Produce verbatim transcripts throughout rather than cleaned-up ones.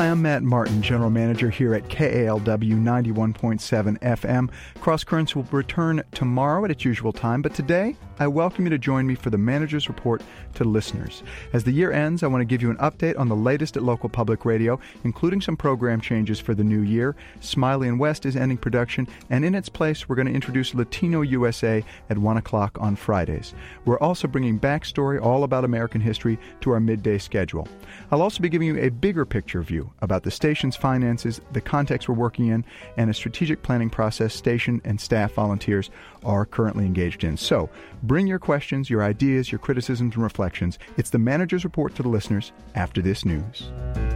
I'm Matt Martin, General Manager here at K A L W ninety-one point seven F M. Cross Currents will return tomorrow at its usual time, but today I welcome you to join me for the Manager's Report to listeners. As the year ends, I want to give you an update on the latest at local public radio, including some program changes for the new year. Smiley and West is ending production, and in its place, we're going to introduce Latino U S A at one o'clock on Fridays. We're also bringing backstory all about American history to our midday schedule. I'll also be giving you a bigger picture view about the station's finances, the context we're working in, and a strategic planning process station and staff volunteers are currently engaged in. So, bring your questions, your ideas, your criticisms, and reflections. It's the Manager's Report to the listeners after this news.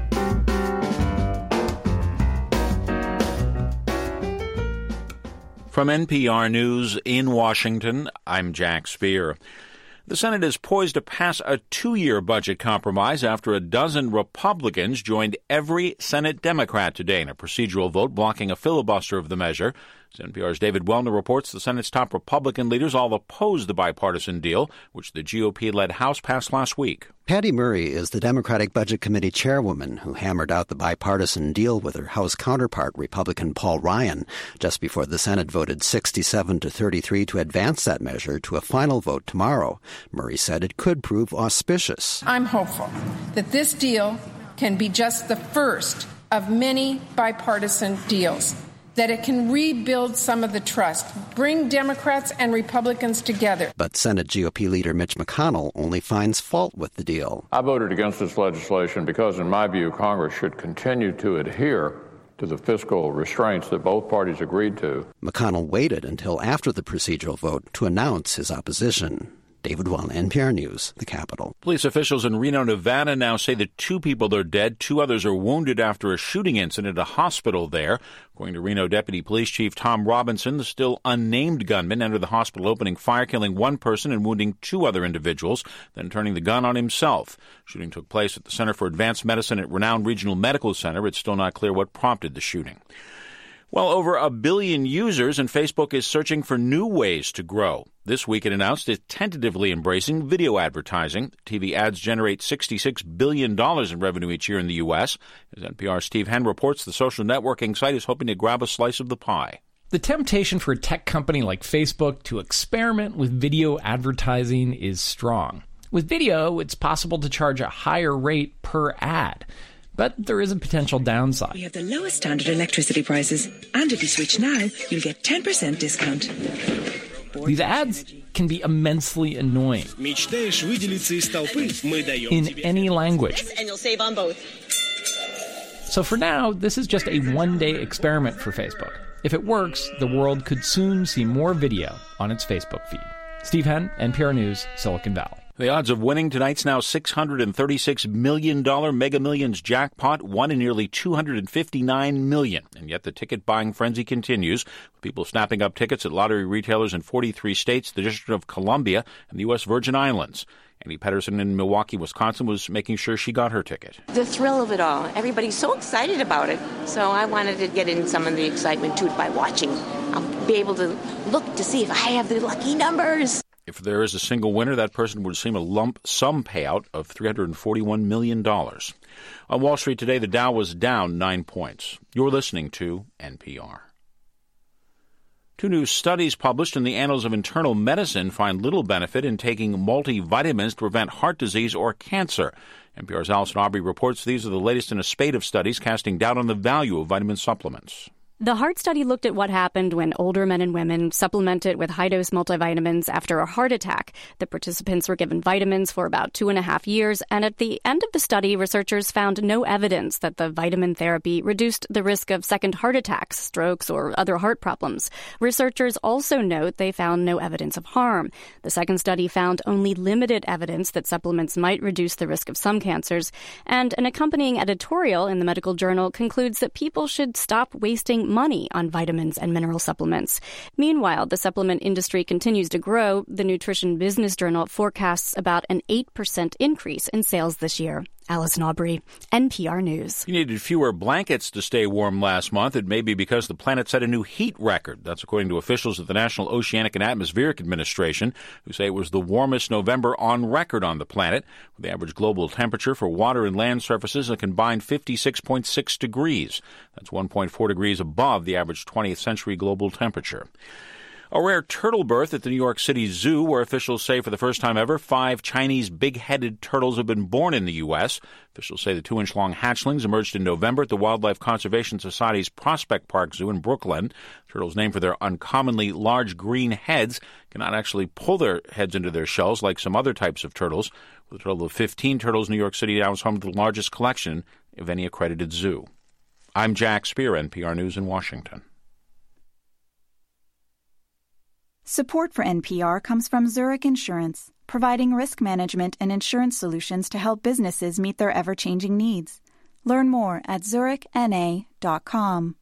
From N P R News in Washington, I'm Jack Speer. The Senate is poised to pass a two-year budget compromise after a dozen Republicans joined every Senate Democrat today in a procedural vote blocking a filibuster of the measure. As N P R's David Wellner reports, the Senate's top Republican leaders all oppose the bipartisan deal, which the G O P-led House passed last week. Patty Murray is the Democratic Budget Committee chairwoman who hammered out the bipartisan deal with her House counterpart, Republican Paul Ryan, just before the Senate voted sixty-seven to thirty-three to advance that measure to a final vote tomorrow. Murray said it could prove auspicious. I'm hopeful that this deal can be just the first of many bipartisan deals, that it can rebuild some of the trust, bring Democrats and Republicans together. But Senate G O P leader Mitch McConnell only finds fault with the deal. I voted against this legislation because, in my view, Congress should continue to adhere to the fiscal restraints that both parties agreed to. McConnell waited until after the procedural vote to announce his opposition. David Wellner, N P R News, the Capitol. Police officials in Reno, Nevada now say that two people are dead. Two others are wounded after a shooting incident at a hospital there. According to Reno Deputy Police Chief Tom Robinson, the still unnamed gunman entered the hospital opening fire, killing one person and wounding two other individuals, then turning the gun on himself. Shooting took place at the Center for Advanced Medicine at Renown Regional Medical Center. It's still not clear what prompted the shooting. Well, over a billion users, and Facebook is searching for new ways to grow. This week it announced it's tentatively embracing video advertising. T V ads generate sixty-six billion dollars in revenue each year in the U S. As N P R's Steve Henn reports, the social networking site is hoping to grab a slice of the pie. The temptation for a tech company like Facebook to experiment with video advertising is strong. With video, it's possible to charge a higher rate per ad. But there is a potential downside. We have the lowest standard electricity prices, and if you switch now, you'll get ten percent discount. These ads can be immensely annoying in any language. And you'll save on both. So for now, this is just a one-day experiment for Facebook. If it works, the world could soon see more video on its Facebook feed. Steve Henn, N P R News, Silicon Valley. The odds of winning tonight's now six hundred thirty-six million dollars Mega Millions jackpot, won in nearly two hundred fifty-nine million dollars. And yet the ticket-buying frenzy continues, with people snapping up tickets at lottery retailers in forty-three states, the District of Columbia, and the U S Virgin Islands. Annie Pedersen in Milwaukee, Wisconsin, was making sure she got her ticket. The thrill of it all. Everybody's so excited about it. So I wanted to get in some of the excitement, too, by watching. I'll be able to look to see if I have the lucky numbers. If there is a single winner, that person would receive a lump sum payout of three hundred forty-one million dollars. On Wall Street today, the Dow was down nine points. You're listening to N P R. Two new studies published in the Annals of Internal Medicine find little benefit in taking multivitamins to prevent heart disease or cancer. N P R's Allison Aubrey reports these are the latest in a spate of studies casting doubt on the value of vitamin supplements. The heart study looked at what happened when older men and women supplemented with high-dose multivitamins after a heart attack. The participants were given vitamins for about two and a half years, and at the end of the study, researchers found no evidence that the vitamin therapy reduced the risk of second heart attacks, strokes, or other heart problems. Researchers also note they found no evidence of harm. The second study found only limited evidence that supplements might reduce the risk of some cancers, and an accompanying editorial in the medical journal concludes that people should stop wasting money on vitamins and mineral supplements. Meanwhile, the supplement industry continues to grow. The Nutrition Business Journal forecasts about an eight percent increase in sales this year. Allison Aubrey, N P R News. You needed fewer blankets to stay warm last month. It may be because the planet set a new heat record. That's according to officials at the National Oceanic and Atmospheric Administration, who say it was the warmest November on record on the planet, with the average global temperature for water and land surfaces a combined fifty-six point six degrees. That's one point four degrees above the average twentieth century global temperature. A rare turtle birth at the New York City Zoo, where officials say for the first time ever, five Chinese big-headed turtles have been born in the U S. Officials say the two-inch-long hatchlings emerged in November at the Wildlife Conservation Society's Prospect Park Zoo in Brooklyn. Turtles, named for their uncommonly large green heads, cannot actually pull their heads into their shells like some other types of turtles. With a total of fifteen turtles, New York City now is home to the largest collection of any accredited zoo. I'm Jack Spear, N P R News in Washington. Support for N P R comes from Zurich Insurance, providing risk management and insurance solutions to help businesses meet their ever-changing needs. Learn more at zurich n a dot com.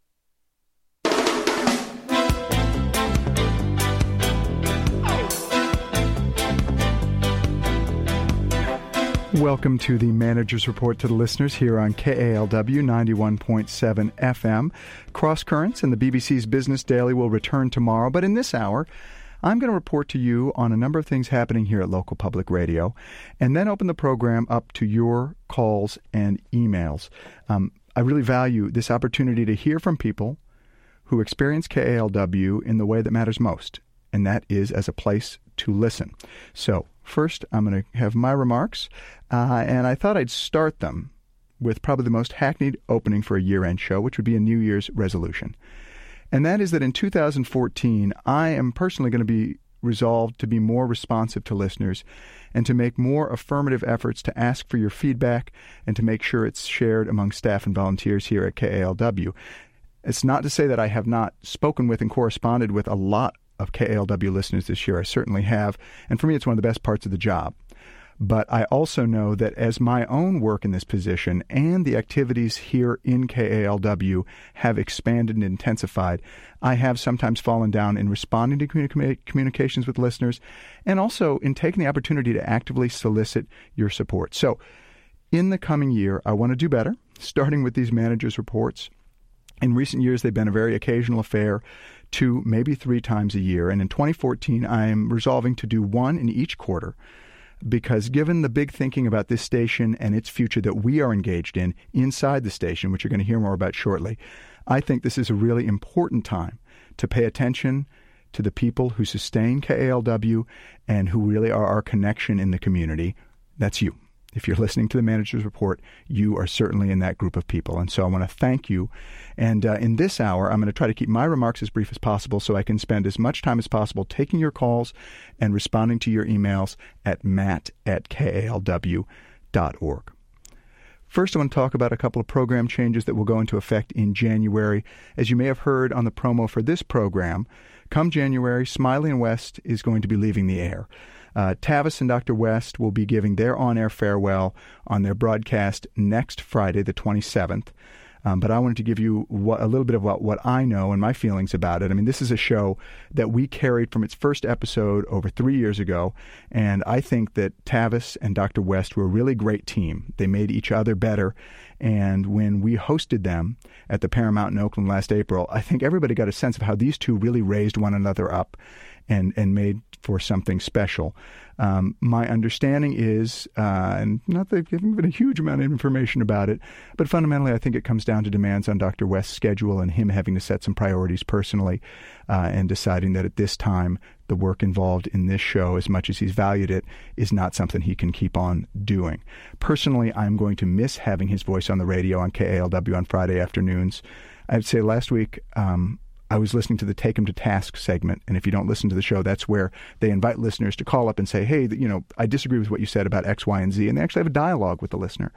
Welcome to the Manager's Report to the listeners here on K A L W ninety-one point seven F M. Cross Currents and the B B C's Business Daily will return tomorrow, but in this hour, I'm going to report to you on a number of things happening here at local public radio, and then open the program up to your calls and emails. Um, I really value this opportunity to hear from people who experience K A L W in the way that matters most, and that is as a place to listen. So, first, I'm going to have my remarks, uh, and I thought I'd start them with probably the most hackneyed opening for a year-end show, which would be a New Year's resolution. And that is that in two thousand fourteen, I am personally going to be resolved to be more responsive to listeners and to make more affirmative efforts to ask for your feedback and to make sure it's shared among staff and volunteers here at K A L W. It's not to say that I have not spoken with and corresponded with a lot of K A L W listeners this year. I certainly have, and for me it's one of the best parts of the job. But I also know that as my own work in this position and the activities here in K A L W have expanded and intensified, I have sometimes fallen down in responding to communi- communications with listeners and also in taking the opportunity to actively solicit your support. So in the coming year, I want to do better, starting with these managers' reports. In recent years, they've been a very occasional affair, two, maybe three times a year. And in twenty fourteen, I am resolving to do one in each quarter because given the big thinking about this station and its future that we are engaged in inside the station, which you're going to hear more about shortly, I think this is a really important time to pay attention to the people who sustain K A L W and who really are our connection in the community. That's you. If you're listening to the Manager's Report, you are certainly in that group of people. And so I want to thank you. And uh, in this hour, I'm going to try to keep my remarks as brief as possible so I can spend as much time as possible taking your calls and responding to your emails at matt at k a l w dot org. First, I want to talk about a couple of program changes that will go into effect in January. As you may have heard on the promo for this program, come January, Smiley and West is going to be leaving the air. Uh, Tavis and Doctor West will be giving their on-air farewell on their broadcast next Friday, the twenty-seventh. Um, but I wanted to give you what, a little bit of what, what I know and my feelings about it. I mean, this is a show that we carried from its first episode over three years ago, and I think that Tavis and Doctor West were a really great team. They made each other better, and when we hosted them at the Paramount in Oakland last April, I think everybody got a sense of how these two really raised one another up and, and made for something special. Um, my understanding is, uh, and not that they've given a huge amount of information about it, but fundamentally I think it comes down to demands on Doctor West's schedule and him having to set some priorities personally uh, and deciding that at this time the work involved in this show, as much as he's valued it, is not something he can keep on doing. Personally, I'm going to miss having his voice on the radio on K A L W on Friday afternoons. I'd say last week, um, I was listening to the Take 'em to Task segment, and if you don't listen to the show, that's where they invite listeners to call up and say, hey, you know, I disagree with what you said about X, Y, and Z, and they actually have a dialogue with the listener.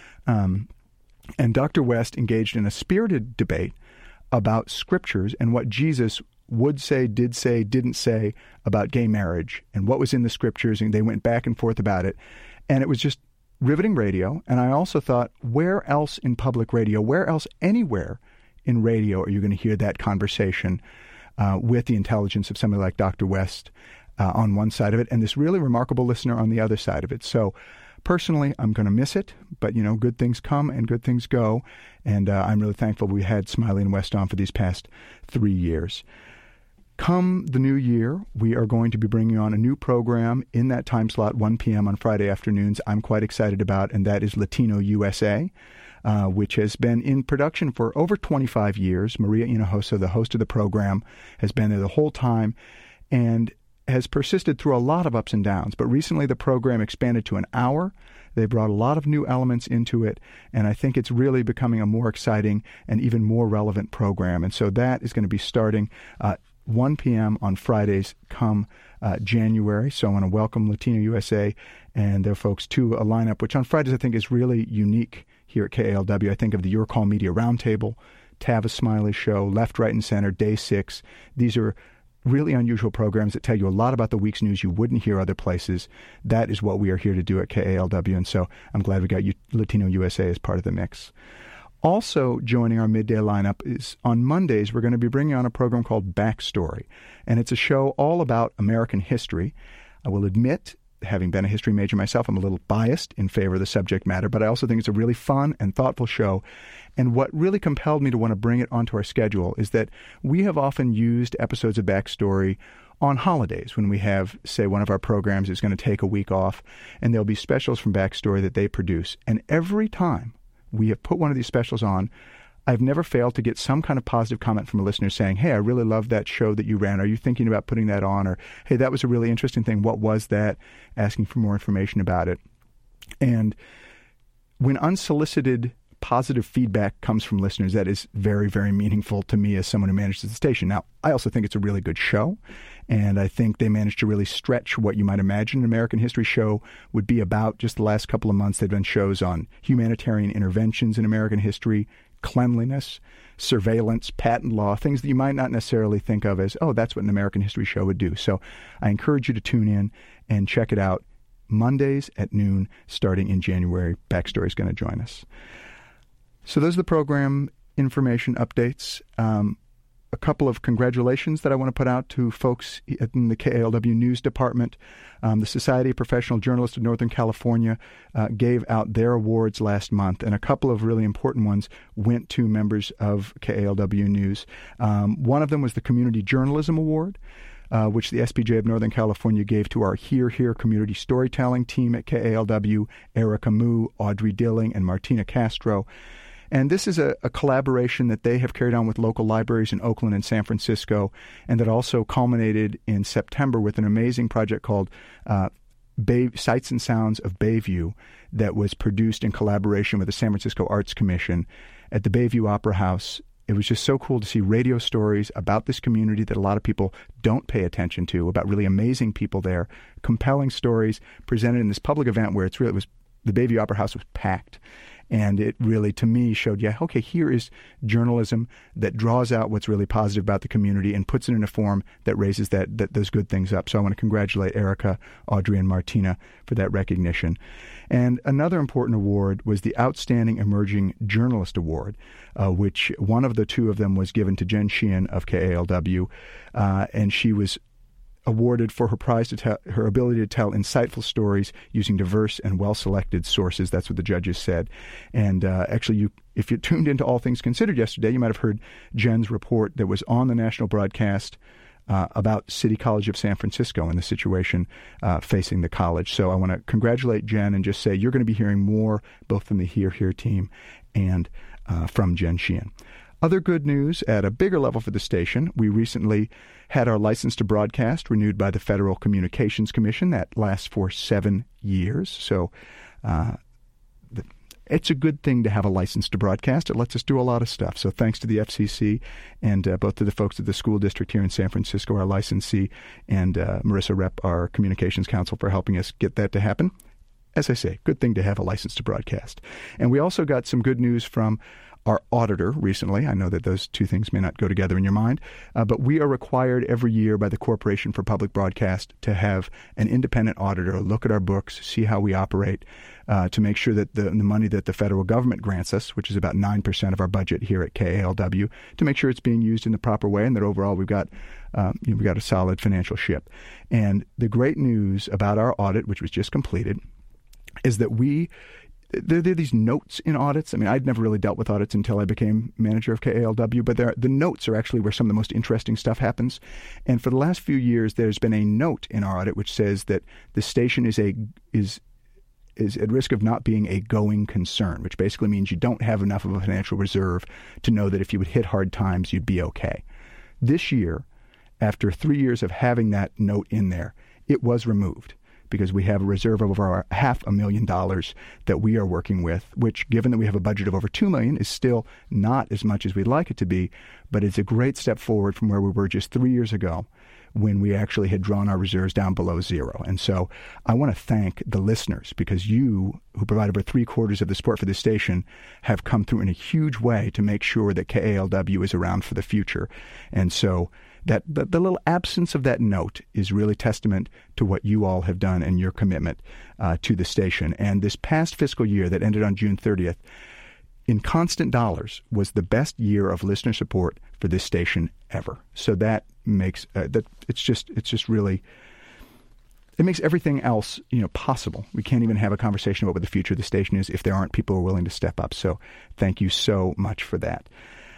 Um, and Doctor West engaged in a spirited debate about scriptures and what Jesus would say, did say, didn't say about gay marriage and what was in the scriptures, and they went back and forth about it. And it was just riveting radio, and I also thought, where else in public radio, where else anywhere in radio are you going to hear that conversation uh, with the intelligence of somebody like Doctor West uh, on one side of it and this really remarkable listener on the other side of it? So personally, I'm going to miss it, but, you know, good things come and good things go, and uh, I'm really thankful we had Smiley and West on for these past three years. Come the new year, we are going to be bringing on a new program in that time slot, one p.m. on Friday afternoons, I'm quite excited about, and that is Latino U S A, uh, which has been in production for over twenty-five years. Maria Hinojosa, the host of the program, has been there the whole time and has persisted through a lot of ups and downs. But recently the program expanded to an hour. They brought a lot of new elements into it, and I think it's really becoming a more exciting and even more relevant program. And so that is going to be starting uh, one p.m. on Fridays come uh, January. So I want to welcome Latino U S A and their folks to a lineup, which on Fridays I think is really unique here at K A L W. I think of the Your Call Media Roundtable, Tavis Smiley Show, Left, Right, and Center, Day six. These are really unusual programs that tell you a lot about the week's news you wouldn't hear other places. That is what we are here to do at K A L W, and so I'm glad we got you, Latino U S A as part of the mix. Also joining our midday lineup is on Mondays, we're going to be bringing on a program called Backstory, and it's a show all about American history. I will admit, having been a history major myself, I'm a little biased in favor of the subject matter, but I also think it's a really fun and thoughtful show. And what really compelled me to want to bring it onto our schedule is that we have often used episodes of Backstory on holidays when we have, say, one of our programs is going to take a week off, and there'll be specials from Backstory that they produce. And every time we have put one of these specials on, I've never failed to get some kind of positive comment from a listener saying, hey, I really love that show that you ran. Are you thinking about putting that on? Or, hey, that was a really interesting thing. What was that? Asking for more information about it. And when unsolicited positive feedback comes from listeners, that is very, very meaningful to me as someone who manages the station. Now, I also think it's a really good show, and I think they managed to really stretch what you might imagine an American history show would be about. Just the last couple of months, they've done shows on humanitarian interventions in American history, cleanliness, surveillance, patent law, things that you might not necessarily think of as, oh, that's what an American history show would do. So I encourage you to tune in and check it out. Mondays at noon, starting in January. Backstory is going to join us. So those are the program information updates. Um, a couple of congratulations that I want to put out to folks in the K A L W News Department. Um, the Society of Professional Journalists of Northern California uh, gave out their awards last month, and a couple of really important ones went to members of K A L W News. Um, one of them was the Community Journalism Award, Uh, which the S P J of Northern California gave to our Here Here community storytelling team at K A L W, Erica Moo, Audrey Dilling, and Martina Castro. And this is a, a collaboration that they have carried on with local libraries in Oakland and San Francisco, and that also culminated in September with an amazing project called uh, Bay, Sights and Sounds of Bayview that was produced in collaboration with the San Francisco Arts Commission at the Bayview Opera House. It was just so cool to see radio stories about this community that a lot of people don't pay attention to, about really amazing people there, compelling stories presented in this public event where it's really, it was, the Bayview Opera House was packed. And it really, to me, showed, yeah, okay, here is journalism that draws out what's really positive about the community and puts it in a form that raises that, that those good things up. So I want to congratulate Erica, Audrey, and Martina for that recognition. And another important award was the Outstanding Emerging Journalist Award, uh, which one of the two of them was given to Jen Sheehan of K A L W, uh, and she was awarded for her prize to tell, her ability to tell insightful stories using diverse and well-selected sources. That's what the judges said. And uh, actually, you, if you tuned into All Things Considered yesterday, you might have heard Jen's report that was on the national broadcast uh, about City College of San Francisco and the situation uh, facing the college. So I want to congratulate Jen and just say you're going to be hearing more both from the Here Here team and uh, from Jen Sheehan. Other good news at a bigger level for the station, we recently had our license to broadcast renewed by the Federal Communications Commission. That lasts for seven years. So uh, the, it's a good thing to have a license to broadcast. It lets us do a lot of stuff. So thanks to the F C C and uh, both to the folks at the school district here in San Francisco, our licensee, and uh, Marissa Rep, our communications counsel, for helping us get that to happen. As I say, good thing to have a license to broadcast. And we also got some good news from our auditor recently. I know that those two things may not go together in your mind, uh, but we are required every year by the Corporation for Public Broadcast to have an independent auditor look at our books, see how we operate, uh, to make sure that the, the money that the federal government grants us, which is about nine percent of our budget here at K A L W, to make sure it's being used in the proper way and that overall we've got um, you know, we've got a solid financial ship. And the great news about our audit, which was just completed, is that we There, there are these notes in audits. I mean, I'd never really dealt with audits until I became manager of K A L W, but there, the notes are actually where some of the most interesting stuff happens. And for the last few years, there's been a note in our audit which says that the station is a is is at risk of not being a going concern, which basically means you don't have enough of a financial reserve to know that if you would hit hard times, you'd be okay. This year, after three years of having that note in there, it was removed, because we have a reserve of over half a million dollars that we are working with, which, given that we have a budget of over two million dollars, is still not as much as we'd like it to be, but it's a great step forward from where we were just three years ago when we actually had drawn our reserves down below zero. And so I want to thank the listeners, because you, who provide over three quarters of the support for this station, have come through in a huge way to make sure that K A L W is around for the future. And so that the, the little absence of that note is really testament to what you all have done and your commitment uh, to the station. And this past fiscal year that ended on June thirtieth, in constant dollars, was the best year of listener support for this station ever. So that makes uh, that it's just it's just really it makes everything else, you know, possible. We can't even have a conversation about what the future of the station is if there aren't people who are willing to step up. So thank you so much for that.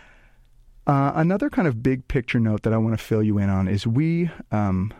Uh, another kind of big picture note that I want to fill you in on is we um,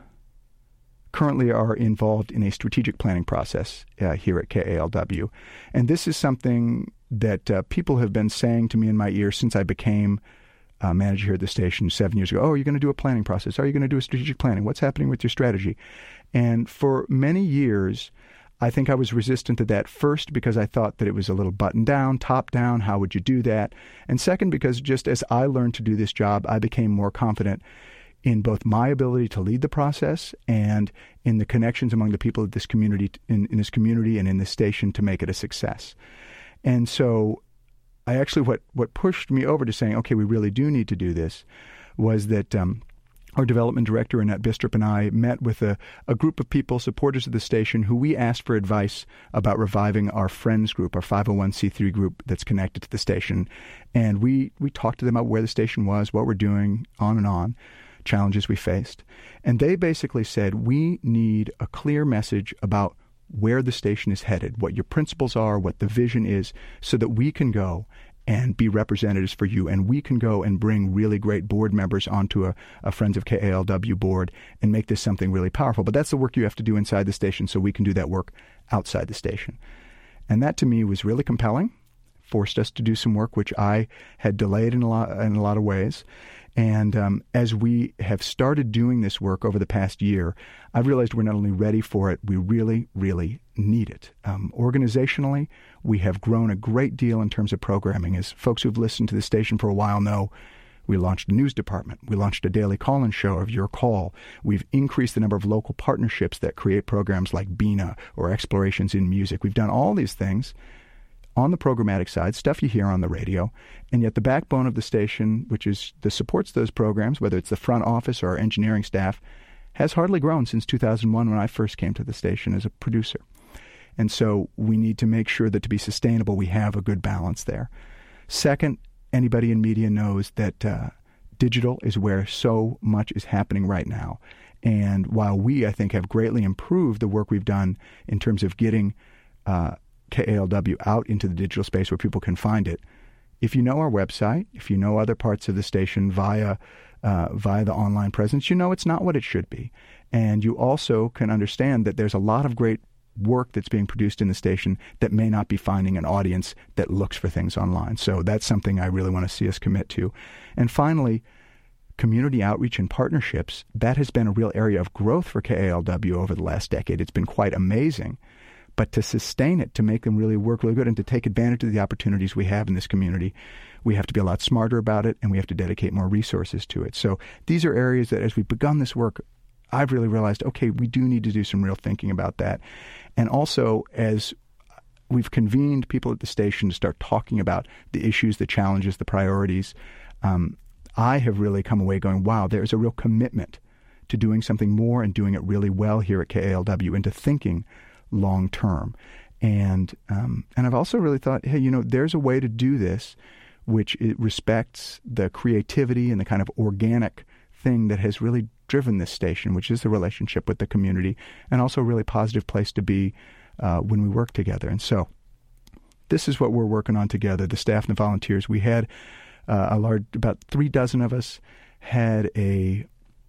currently are involved in a strategic planning process uh, here at K A L W. And this is something that uh, people have been saying to me in my ear since I became uh, manager here at the station seven years ago. Oh, are you going to do a planning process? Are you going to do a strategic planning? What's happening with your strategy? And for many years, I think I was resistant to that, first because I thought that it was a little buttoned down, top down. How would you do that? And second, because just as I learned to do this job, I became more confident in both my ability to lead the process and in the connections among the people of this community, in, in this community and in this station, to make it a success. And so I actually, what, what pushed me over to saying, okay, we really do need to do this, was that um, our development director, Annette Bistrup, and I met with a, a group of people, supporters of the station, who we asked for advice about reviving our Friends group, our five oh one c three group that's connected to the station. And we, we talked to them about where the station was, what we're doing, on and on, challenges we faced. And they basically said, we need a clear message about where the station is headed, what your principles are, what the vision is, so that we can go and be representatives for you. And we can go and bring really great board members onto a, a Friends of K A L W board and make this something really powerful. But that's the work you have to do inside the station, so we can do that work outside the station. And that to me was really compelling, forced us to do some work which I had delayed in a lot, in a lot of ways. And um, as we have started doing this work over the past year, I've realized we're not only ready for it, we really, really need it. Um, organizationally, we have grown a great deal in terms of programming. As folks who've listened to the station for a while know, we launched a news department. We launched a daily call-in show of Your Call. We've increased the number of local partnerships that create programs like Bina or Explorations in Music. We've done all these things on the programmatic side, stuff you hear on the radio, and yet the backbone of the station, which is that supports those programs, whether it's the front office or our engineering staff, has hardly grown since two thousand one when I first came to the station as a producer. And so we need to make sure that to be sustainable, we have a good balance there. Second, anybody in media knows that uh, digital is where so much is happening right now. And while we, I think, have greatly improved the work we've done in terms of getting uh, K A L W out into the digital space where people can find it, if you know our website, if you know other parts of the station via uh, via the online presence, you know it's not what it should be. And you also can understand that there's a lot of great work that's being produced in the station that may not be finding an audience that looks for things online. So that's something I really want to see us commit to. And finally, community outreach and partnerships, that has been a real area of growth for K A L W over the last decade. It's been quite amazing. But to sustain it, to make them really work really good, and to take advantage of the opportunities we have in this community, we have to be a lot smarter about it, and we have to dedicate more resources to it. So these are areas that as we've begun this work, I've really realized, okay, we do need to do some real thinking about that. And also, as we've convened people at the station to start talking about the issues, the challenges, the priorities, um, I have really come away going, wow, there's a real commitment to doing something more and doing it really well here at K A L W, and to thinking long term. And um, and I've also really thought, hey, you know, there's a way to do this which it respects the creativity and the kind of organic thing that has really driven this station, which is the relationship with the community, and also a really positive place to be uh, when we work together. And so this is what we're working on together, the staff and the volunteers. We had uh, a large, about three dozen of us had a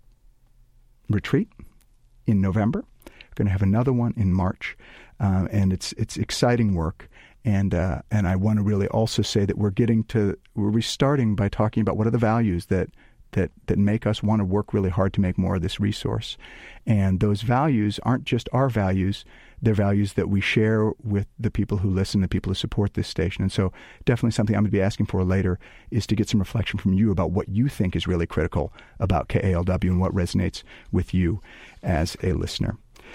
retreat in November. We're going to have another one in March, uh, and it's it's exciting work. And uh, and I want to really also say that we're getting to we're restarting by talking about what are the values that that that make us want to work really hard to make more of this resource. And those values aren't just our values; they're values that we share with the people who listen, the people who support this station. And so, definitely something I'm going to be asking for later is to get some reflection from you about what you think is really critical about K A L W and what resonates with you as a listener.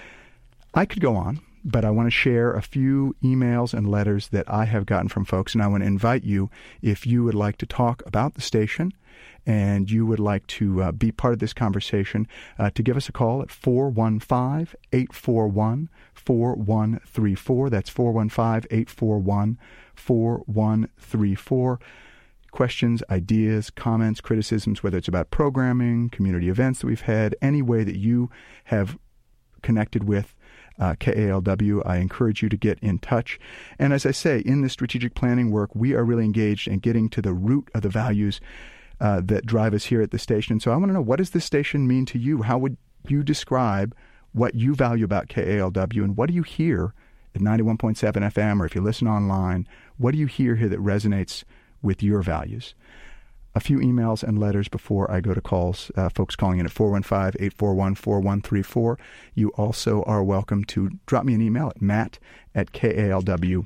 I could go on, but I want to share a few emails and letters that I have gotten from folks, and I want to invite you, if you would like to talk about the station and you would like to uh, be part of this conversation, uh, to give us a call at four one five, eight four one, four one three four. That's four one five, eight four one, four one three four. Questions, ideas, comments, criticisms, whether it's about programming, community events that we've had, any way that you have connected with Uh, K A L W, I encourage you to get in touch. And as I say, in the strategic planning work, we are really engaged in getting to the root of the values uh, that drive us here at the station. So I want to know, what does this station mean to you? How would you describe what you value about K A L W, and what do you hear at ninety-one point seven F M, or if you listen online, what do you hear here that resonates with your values? A few emails and letters before I go to calls. Uh, folks calling in at four one five, eight four one, four one three four. You also are welcome to drop me an email at matt at K A L W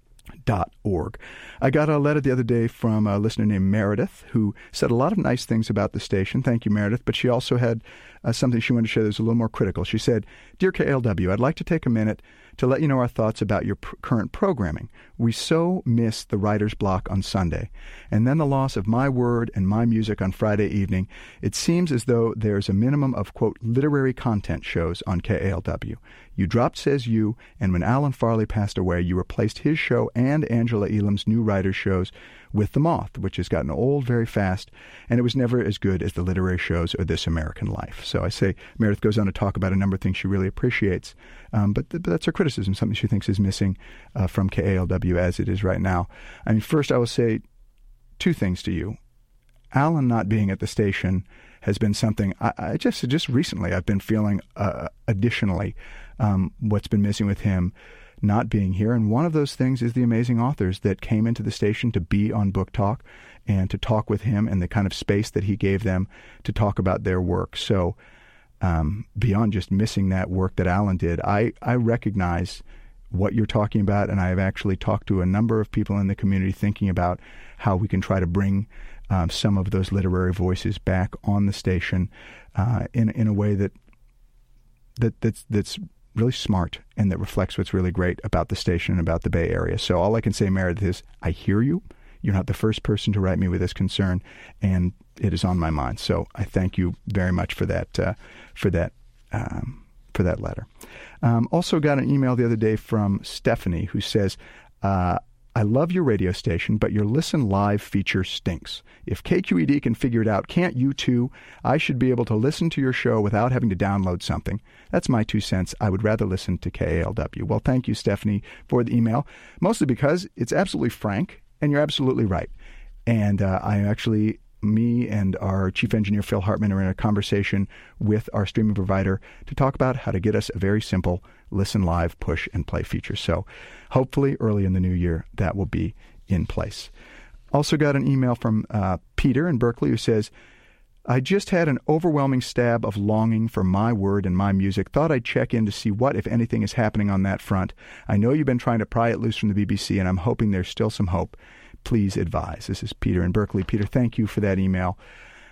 dot org. I got a letter the other day from a listener named Meredith, who said a lot of nice things about the station. Thank you, Meredith. But she also had uh, something she wanted to share that was a little more critical. She said, "Dear K A L W, I'd like to take a minute to let you know our thoughts about your pr- current programming. We so miss the writer's block on Sunday, and then the loss of my word and my music on Friday evening. It seems as though there's a minimum of, quote, literary content shows on K A L W. You dropped Says You, and when Alan Farley passed away, you replaced his show and Angela Elam's new writer shows with The Moth, which has gotten old very fast, and it was never as good as the literary shows or This American Life." So I say, Meredith goes on to talk about a number of things she really appreciates, um, but, th- but that's her criticism, something she thinks is missing uh, from K A L W as it is right now. I mean, first I will say two things to you. Alan not being at the station has been something I, I just just recently I've been feeling uh, additionally um, what's been missing with him not being here. And one of those things is the amazing authors that came into the station to be on Book Talk and to talk with him, and the kind of space that he gave them to talk about their work. So um, beyond just missing that work that Alan did, I, I recognize what you're talking about, and I have actually talked to a number of people in the community thinking about how we can try to bring um, some of those literary voices back on the station uh, in in a way that that that's that's really smart and that reflects what's really great about the station and about the Bay Area. So all I can say, Meredith, is I hear you. You're not the first person to write me with this concern, and it is on my mind. So I thank you very much for that uh, for that um, for that letter. Um, also got an email the other day from Stephanie, who says, uh, "I love your radio station, but your Listen Live feature stinks. If K Q E D can figure it out, can't you too? I should be able to listen to your show without having to download something. That's my two cents. I would rather listen to K A L W." Well, thank you, Stephanie, for the email, mostly because it's absolutely frank, and you're absolutely right. And uh, I actually... me and our chief engineer, Phil Hartman, are in a conversation with our streaming provider to talk about how to get us a very simple Listen Live, push, and play feature. So hopefully early in the new year, that will be in place. Also got an email from uh, Peter in Berkeley, who says, "I just had an overwhelming stab of longing for my word and my music. Thought I'd check in to see what, if anything, is happening on that front. I know you've been trying to pry it loose from the B B C, and I'm hoping there's still some hope. Please advise." This is Peter in Berkeley. Peter, thank you for that email.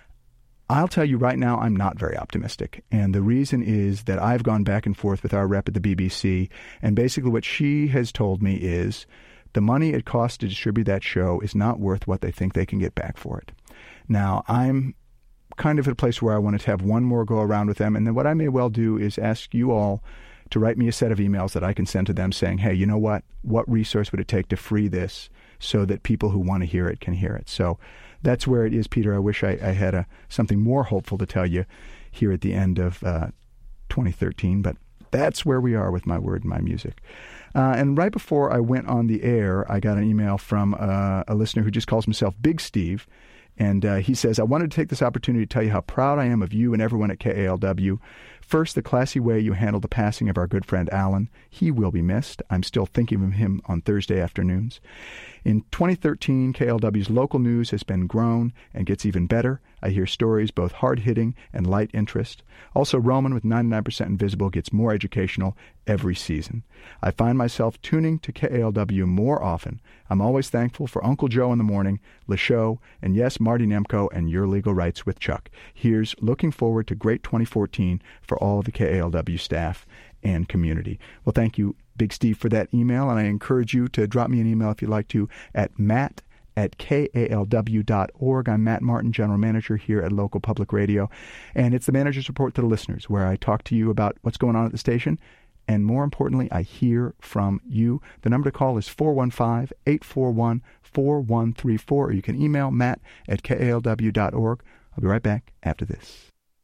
I'll tell you right now, I'm not very optimistic. And the reason is that I've gone back and forth with our rep at the B B C, and basically what she has told me is the money it costs to distribute that show is not worth what they think they can get back for it. Now, I'm kind of at a place where I wanted to have one more go around with them, and then what I may well do is ask you all to write me a set of emails that I can send to them saying, hey, you know what? What resource would it take to free this so that people who want to hear it can hear it? So that's where it is, Peter. I wish I, I had a, something more hopeful to tell you here at the end of uh, twenty thirteen, but That's where we are with my word and my music. Uh, and right before I went on the air, I got an email from uh, a listener who just calls himself Big Steve. And uh, he says, I wanted to take this opportunity to tell you how proud I am of you and everyone at K A L W. First, the classy way you handled the passing of our good friend Alan. He will be missed. I'm still thinking of him on Thursday afternoons. In twenty thirteen, K A L W's local news has been grown and gets even better. I hear stories both hard-hitting and light interest. Also, Roman with ninety-nine percent Invisible gets more educational every season. I find myself tuning to K A L W more often. I'm always thankful for Uncle Joe in the morning, Le Show, and yes, Marty Nemko and Your Legal Rights with Chuck. Here's looking forward to great twenty fourteen for all of the K A L W staff and community. Well, thank you, Big Steve, for that email, and I encourage you to drop me an email if you'd like to at matt at K A L W dot org. I'm Matt Martin, General Manager here at Local Public Radio, and it's the Manager's Report to the listeners, where I talk to you about what's going on at the station, and more importantly, I hear from you. The number to call is four one five, eight four one, four one three four, or you can email matt at K A L W dot org. I'll be right back after this.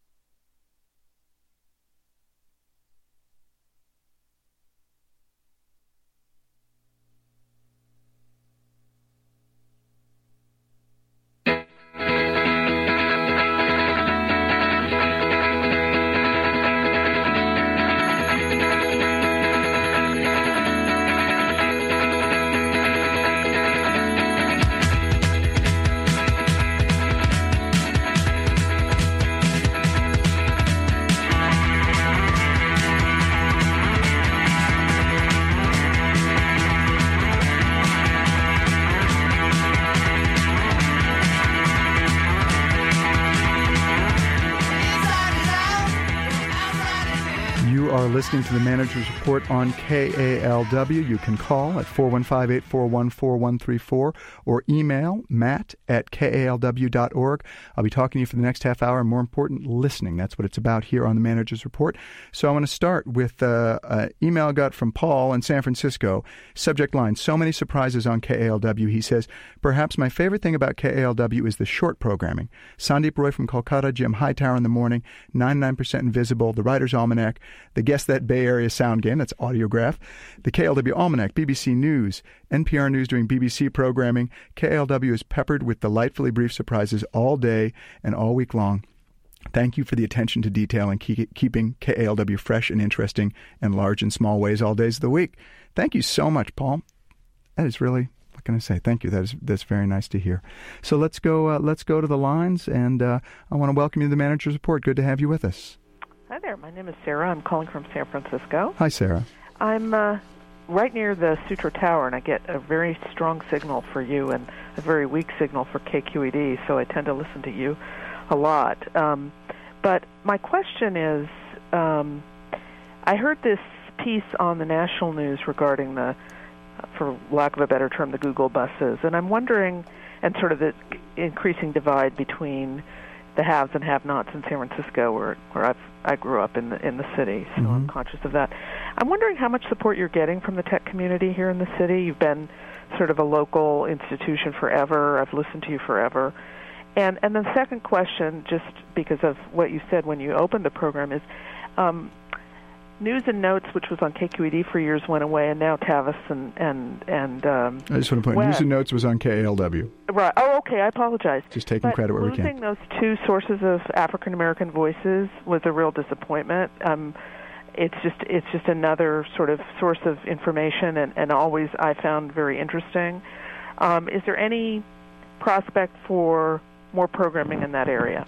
Listening to the Manager's Report on K A L W. You can call at four one five, eight four one, four one three four or email matt at K A L W dot org. I'll be talking to you for the next half hour, and more important, listening. That's what it's about here on the Manager's Report. So I want to start with uh, an email I got from Paul in San Francisco. Subject line, so many surprises on K A L W. He says, perhaps my favorite thing about K A L W is the short programming. Sandeep Roy from Kolkata, Jim Hightower in the morning, ninety-nine percent Invisible, the Writer's Almanac, the Guess That Bay Area Sound Game, that's Audiograph, the K L W Almanac, B B C News, N P R News doing B B C programming. K L W is peppered with delightfully brief surprises all day and all week long. Thank you for the attention to detail and keep, keeping K A L W fresh and interesting in large and small ways all days of the week. Thank you so much, Paul. That is really, what can I say? Thank you. That is that's very nice to hear. So let's go. Uh, let's go to the lines, and uh, I want to welcome you to the Manager's Report. Good to have you with us. Hi there. My name is Sarah. I'm calling from San Francisco. Hi, Sarah. I'm uh, right near the Sutro Tower, and I get a very strong signal for you and a very weak signal for K Q E D, so I tend to listen to you a lot. Um, but my question is, um, I heard this piece on the national news regarding the, for lack of a better term, the Google buses, and I'm wondering, and sort of the increasing divide between the haves and have-nots in San Francisco, where where I've, I grew up in the in the city, so mm-hmm. I'm conscious of that. I'm wondering how much support you're getting from the tech community here in the city. You've been sort of a local institution forever. I've listened to you forever. And and the second question, just because of what you said when you opened the program, is um, News and Notes, which was on K Q E D for years, went away, and now Tavis and and and. Um, I just want to point. News and Notes was on K A L W. Right. Oh, okay. I apologize. Just taking but credit where we can. Losing those two sources of African American voices was a real disappointment. Um, it's just it's just another sort of source of information, and, and always I found very interesting. Um, is there any prospect for more programming in that area?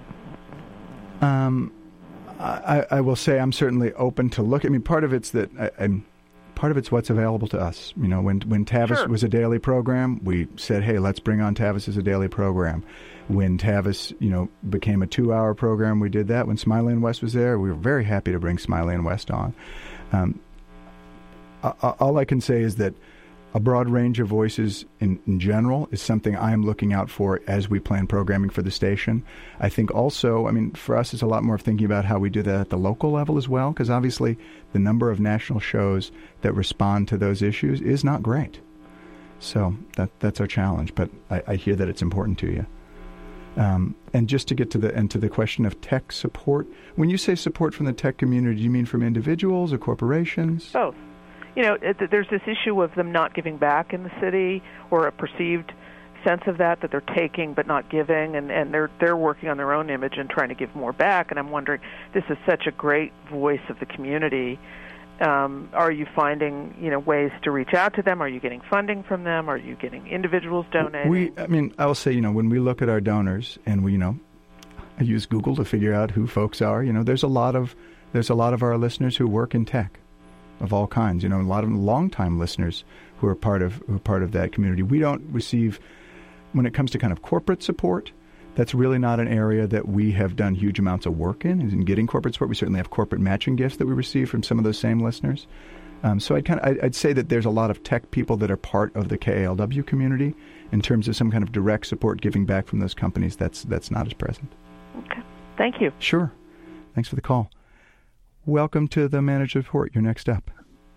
Um. I, I will say I'm certainly open to look. I mean, part of it's that I, I'm, part of it's what's available to us. You know, when when Tavis sure. was a daily program, we said, hey, let's bring on Tavis as a daily program. When Tavis, you know, became a two-hour program, we did that. When Smiley and West was there, we were very happy to bring Smiley and West on. Um, all I can say is that a broad range of voices in, in general is something I am looking out for as we plan programming for the station. I think also, I mean, for us, it's a lot more of thinking about how we do that at the local level as well, because obviously the number of national shows that respond to those issues is not great. So that that's our challenge, but I, I hear that it's important to you. Um, and just to get to the and to the question of tech support, when you say support from the tech community, do you mean from individuals or corporations? Both. You know, it, there's this issue of them not giving back in the city, or a perceived sense of that, that they're taking but not giving, and, and they're they're working on their own image and trying to give more back. And I'm wondering, this is such a great voice of the community. Um, are you finding, you know, ways to reach out to them? Are you getting funding from them? Are you getting individuals donating? We, I mean, I will say, you know, when we look at our donors, and we, you know, I use Google to figure out who folks are. You know, there's a lot of there's a lot of our listeners who work in tech, of all kinds. You know, a lot of longtime listeners who are part of who are part of that community. We don't receive, when it comes to kind of corporate support, that's really not an area that we have done huge amounts of work in, is in getting corporate support. We certainly have corporate matching gifts that we receive from some of those same listeners. Um, so I'd kind of I'd say that there's a lot of tech people that are part of the K A L W community. In terms of some kind of direct support giving back from those companies, that's that's not as present. Okay. Thank you. Sure. Thanks for the call. Welcome to the Manager's Report. You're next up.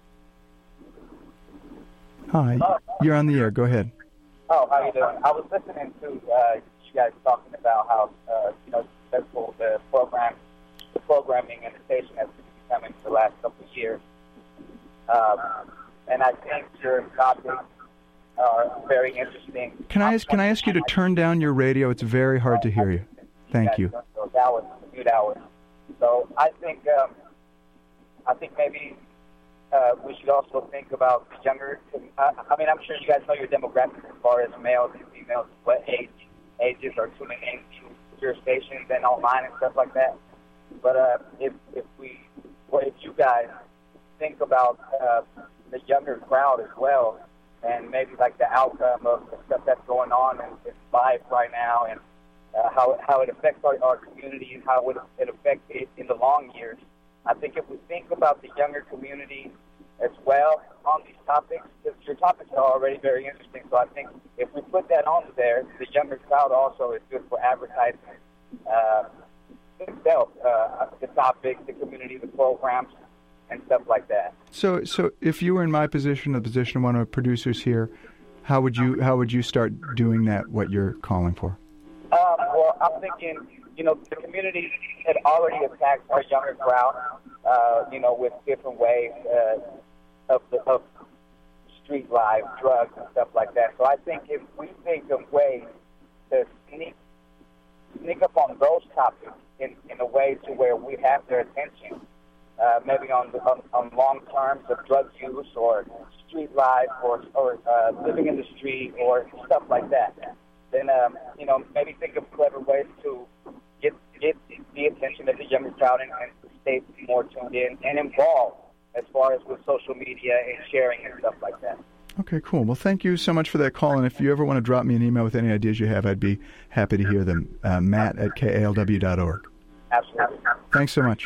Hi. You're on the air. Go ahead. Oh, how you doing? I was listening to uh, you guys talking about how uh, you know successful the program, the programming and the station has been becoming for the last couple of years, um, and I think your topics are very interesting. Can I ask? Can I ask you to turn down your radio? It's very hard to hear you. Thank you. Those hours, commute hours. So I think um, I think maybe uh, we should also think about the younger. I, I mean, I'm sure you guys know your demographics as far as males and females, what age ages are tuning into your stations and online and stuff like that. But uh, if if we, or if you guys think about uh, the younger crowd as well, and maybe like the outcome of the stuff that's going on in, in life right now, and uh, how how it affects our, our community, and how it, it affects it in the long years. I think if we think about the younger community as well on these topics, because your topics are already very interesting, so I think if we put that on there, the younger crowd also is good for advertising uh, itself, uh, the topics, the community, the programs, and stuff like that. So, so if you were in my position, the position of one of the producers here, how would you how would you start doing that? What you're calling for? Um, well, I'm thinking, you know, the community had already attacked our younger crowd, uh, you know, with different ways uh, of the of street life, drugs, and stuff like that. So I think if we think of ways to sneak sneak up on those topics in, in a way to where we have their attention. Uh, maybe on, on on long terms of drug use or street life or or uh, living in the street or stuff like that. Then um, you know, maybe think of clever ways to get get the attention of the younger crowd and, and stay more tuned in and involved as far as with social media and sharing and stuff like that. Okay, cool. Well, thank you so much for that call. And if you ever want to drop me an email with any ideas you have, I'd be happy to hear them. Uh, Matt at K A L W dot org. Absolutely. Thanks so much.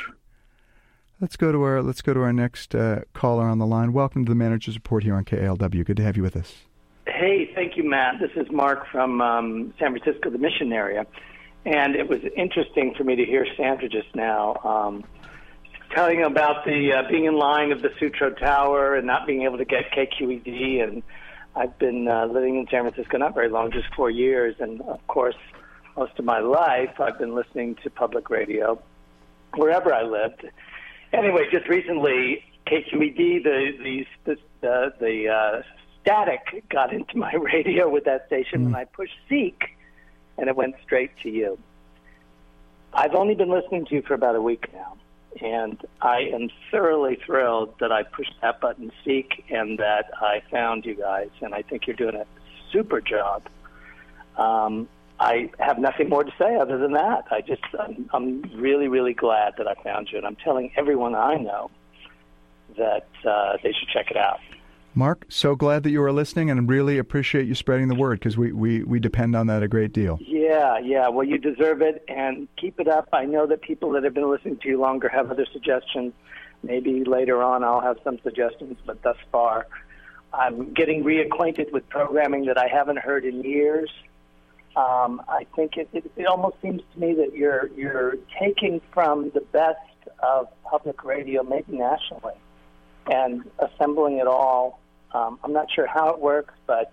Let's go to our let's go to our next uh, caller on the line. Welcome to the Manager's Report here on K A L W. Good to have you with us. Hey, thank you, Matt. This is Mark from um, San Francisco, the Mission area, and it was interesting for me to hear Sandra just now um, telling about the uh, being in line of the Sutro Tower and not being able to get K Q E D. And I've been uh, living in San Francisco not very long, just four years, and of course, most of my life I've been listening to public radio wherever I lived. Anyway, just recently, K Q E D, the the the, the uh, static got into my radio with that station, mm. and I pushed Seek, and it went straight to you. I've only been listening to you for about a week now, and I am thoroughly thrilled that I pushed that button, Seek, and that I found you guys, and I think you're doing a super job. Um, I have nothing more to say other than that. I just, I'm, I'm really, really glad that I found you, and I'm telling everyone I know that uh, they should check it out. Mark, so glad that you are listening, and really appreciate you spreading the word, because we, we, we depend on that a great deal. Yeah, yeah. Well, you deserve it, and keep it up. I know that people that have been listening to you longer have other suggestions. Maybe later on I'll have some suggestions, but thus far I'm getting reacquainted with programming that I haven't heard in years. Um, I think it, it, it almost seems to me that you're you're taking from the best of public radio, maybe nationally, and assembling it all. Um, I'm not sure how it works, but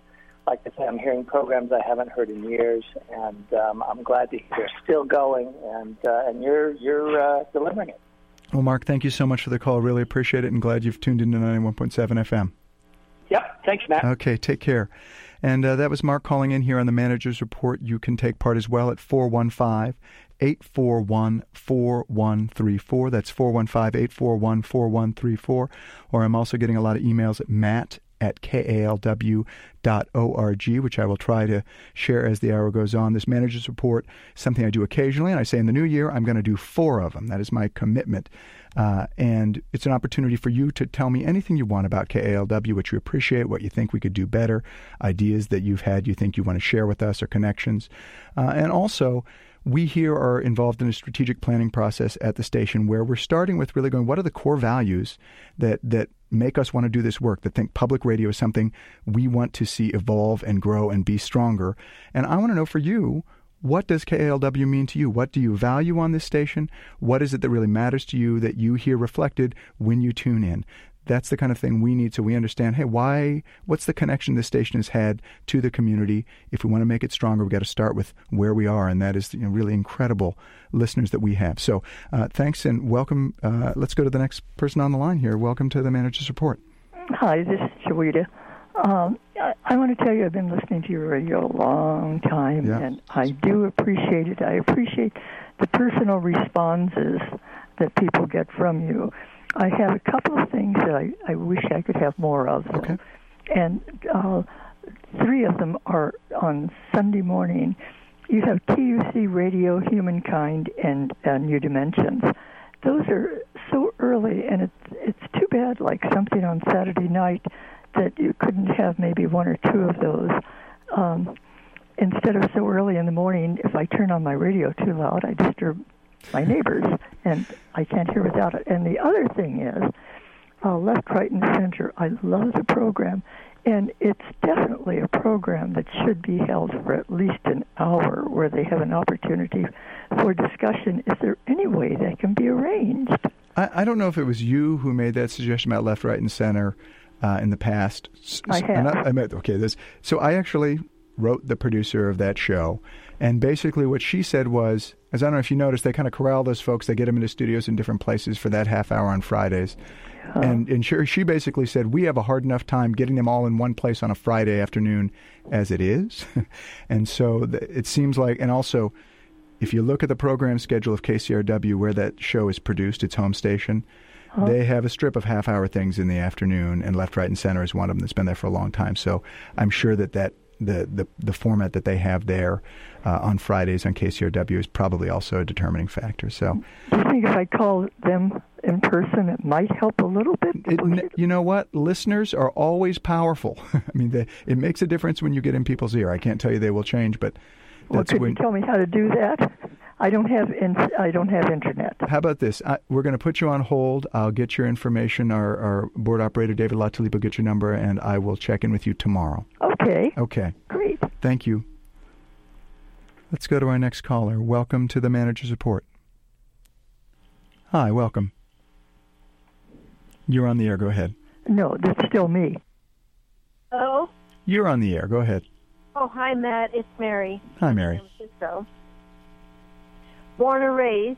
like I say, I'm hearing programs I haven't heard in years, and um, I'm glad to hear they're still going, and uh, and you're you're uh, delivering it. Well, Mark, thank you so much for the call. Really appreciate it, and glad you've tuned into ninety-one point seven F M. Yep. Thanks, Matt. Okay, take care. And uh, that was Mark calling in here on the Manager's Report. You can take part as well at four one five, eight four one, four one three four. That's four one five, eight four one, four one three four. Or I'm also getting a lot of emails at matt at K A L W dot org, which I will try to share as the hour goes on. This Manager's Report is something I do occasionally, and I say in the new year I'm going to do four of them. That is my commitment. Uh, and it's an opportunity for you to tell me anything you want about K A L W, what you appreciate, what you think we could do better, ideas that you've had you think you want to share with us, or connections. Uh, and also, we here are involved in a strategic planning process at the station where we're starting with really going, what are the core values that, that make us want to do this work, that think public radio is something we want to see evolve and grow and be stronger. And I want to know for you, what does K A L W mean to you? What do you value on this station? What is it that really matters to you that you hear reflected when you tune in? That's the kind of thing we need so we understand, hey, why, what's the connection this station has had to the community? If we want to make it stronger, we've got to start with where we are, and that is, you know, really incredible listeners that we have. So uh, thanks and welcome. Uh, let's go to the next person on the line here. Welcome to the Manager's Report. Hi, this is Shawita. Um, I, I want to tell you I've been listening to your radio a long time, yeah. and I do appreciate it. I appreciate the personal responses that people get from you. I have a couple of things that I, I wish I could have more of. Okay. And uh, three of them are on Sunday morning. You have T U C Radio, Humankind, and uh, New Dimensions. Those are so early, and it's it's too bad, like something on Saturday night, that you couldn't have maybe one or two of those. Um, instead of so early in the morning, if I turn on my radio too loud, I disturb my neighbors, and I can't hear without it. And the other thing is, uh, Left, Right, and Center, I love the program, and it's definitely a program that should be held for at least an hour where they have an opportunity for discussion. Is there any way that can be arranged? I, I don't know if it was you who made that suggestion about Left, Right, and Center uh, in the past. I have. I, I meant, okay, this, so I actually wrote the producer of that show, and basically what she said was, as I don't know if you noticed, they kind of corral those folks, they get them into studios in different places for that half hour on Fridays. Oh. And, and she, she basically said, we have a hard enough time getting them all in one place on a Friday afternoon as it is. And so the, it seems like, and also, if you look at the program schedule of K C R W where that show is produced, its home station, oh. they have a strip of half-hour things in the afternoon, and Left, Right, and Center is one of them that's been there for a long time. So I'm sure that that The, the the format that they have there uh, on Fridays on K C R W is probably also a determining factor. So, do you think if I call them in person, it might help a little bit? It, you know what? Listeners are always powerful. I mean, they, it makes a difference when you get in people's ear. I can't tell you they will change, but well, that's could when. You tell me how to do that? I don't have in, I don't have internet. How about this? I, we're going to put you on hold. I'll get your information. Our, our board operator, David Latalipa, will get your number, and I will check in with you tomorrow. Okay. Okay. Great. Thank you. Let's go to our next caller. Welcome to the Manager's Report. Hi, welcome. You're on the air. Go ahead. No, that's still me. Hello? You're on the air. Go ahead. Oh, hi, Matt. It's Mary. Hi, Mary. So, born and raised,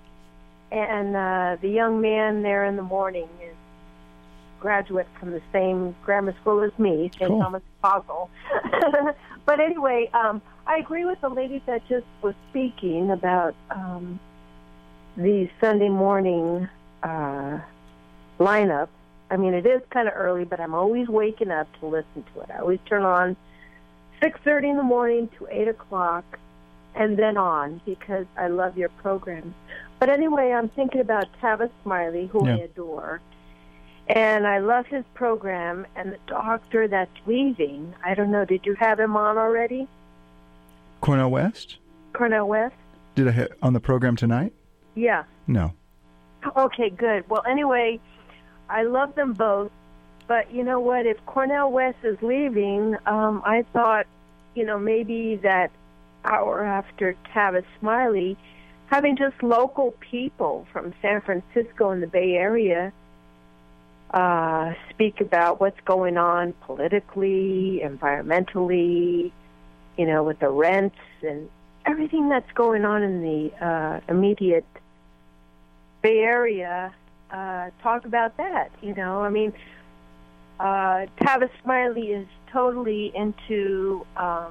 and uh, the young man there in the morning is graduate from the same grammar school as me, Saint Cool. Thomas Apostle. But anyway, um, I agree with the lady that just was speaking about um, the Sunday morning uh, lineup. I mean, it is kind of early, but I'm always waking up to listen to it. I always turn on six thirty in the morning to eight o'clock, and then on, because I love your program. But anyway, I'm thinking about Tavis Smiley, who Yeah. I adore. And I love his program, and the doctor that's leaving, I don't know, did you have him on already? Cornell West? Cornell West? Did I ha- on the program tonight? Yeah. No. Okay, good. Well, anyway, I love them both. But you know what? If Cornell West is leaving, um, I thought, you know, maybe that hour after Tavis Smiley, having just local people from San Francisco and the Bay Area uh, speak about what's going on politically, environmentally, you know, with the rents and everything that's going on in the uh, immediate Bay Area. Uh, talk about that, you know. I mean, uh, Tavis Smiley is totally into um,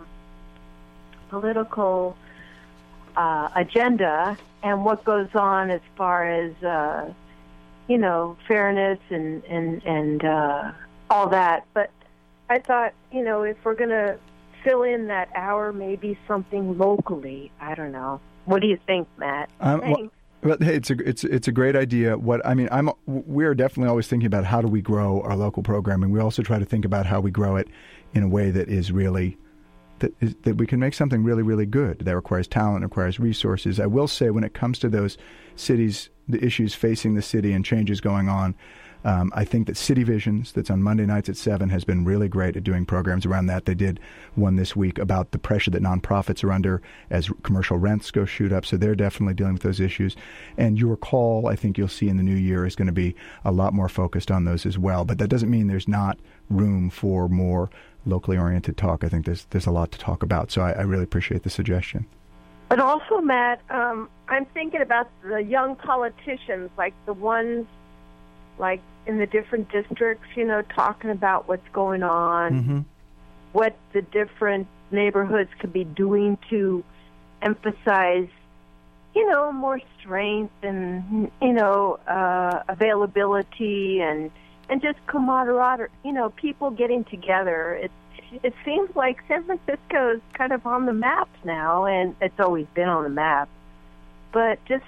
political uh, agenda and what goes on as far as, uh, you know, fairness and, and, and uh, all that. But I thought, you know, if we're going to fill in that hour, maybe something locally. I don't know. What do you think, Matt? Um, well, well, hey, it's a it's it's a great idea. What I mean, I'm we are definitely always thinking about how do we grow our local programming. We also try to think about how we grow it in a way that is really that is, that we can make something really really good. That requires talent, requires resources. I will say, when it comes to those cities, the issues facing the city and changes going on. Um, I think that City Visions, that's on Monday nights at seven, has been really great at doing programs around that. They did one this week about the pressure that nonprofits are under as commercial rents go shoot up. So they're definitely dealing with those issues. And Your Call, I think you'll see in the new year, is going to be a lot more focused on those as well. But that doesn't mean there's not room for more locally oriented talk. I think there's there's a lot to talk about. So I, I really appreciate the suggestion. But also, Matt, um, I'm thinking about the young politicians, like the ones like in the different districts, you know, talking about what's going on, mm-hmm. what the different neighborhoods could be doing to emphasize, you know, more strength and, you know, uh, availability and and just camaraderie, you know, people getting together. It, it seems like San Francisco is kind of on the map now, and it's always been on the map. But just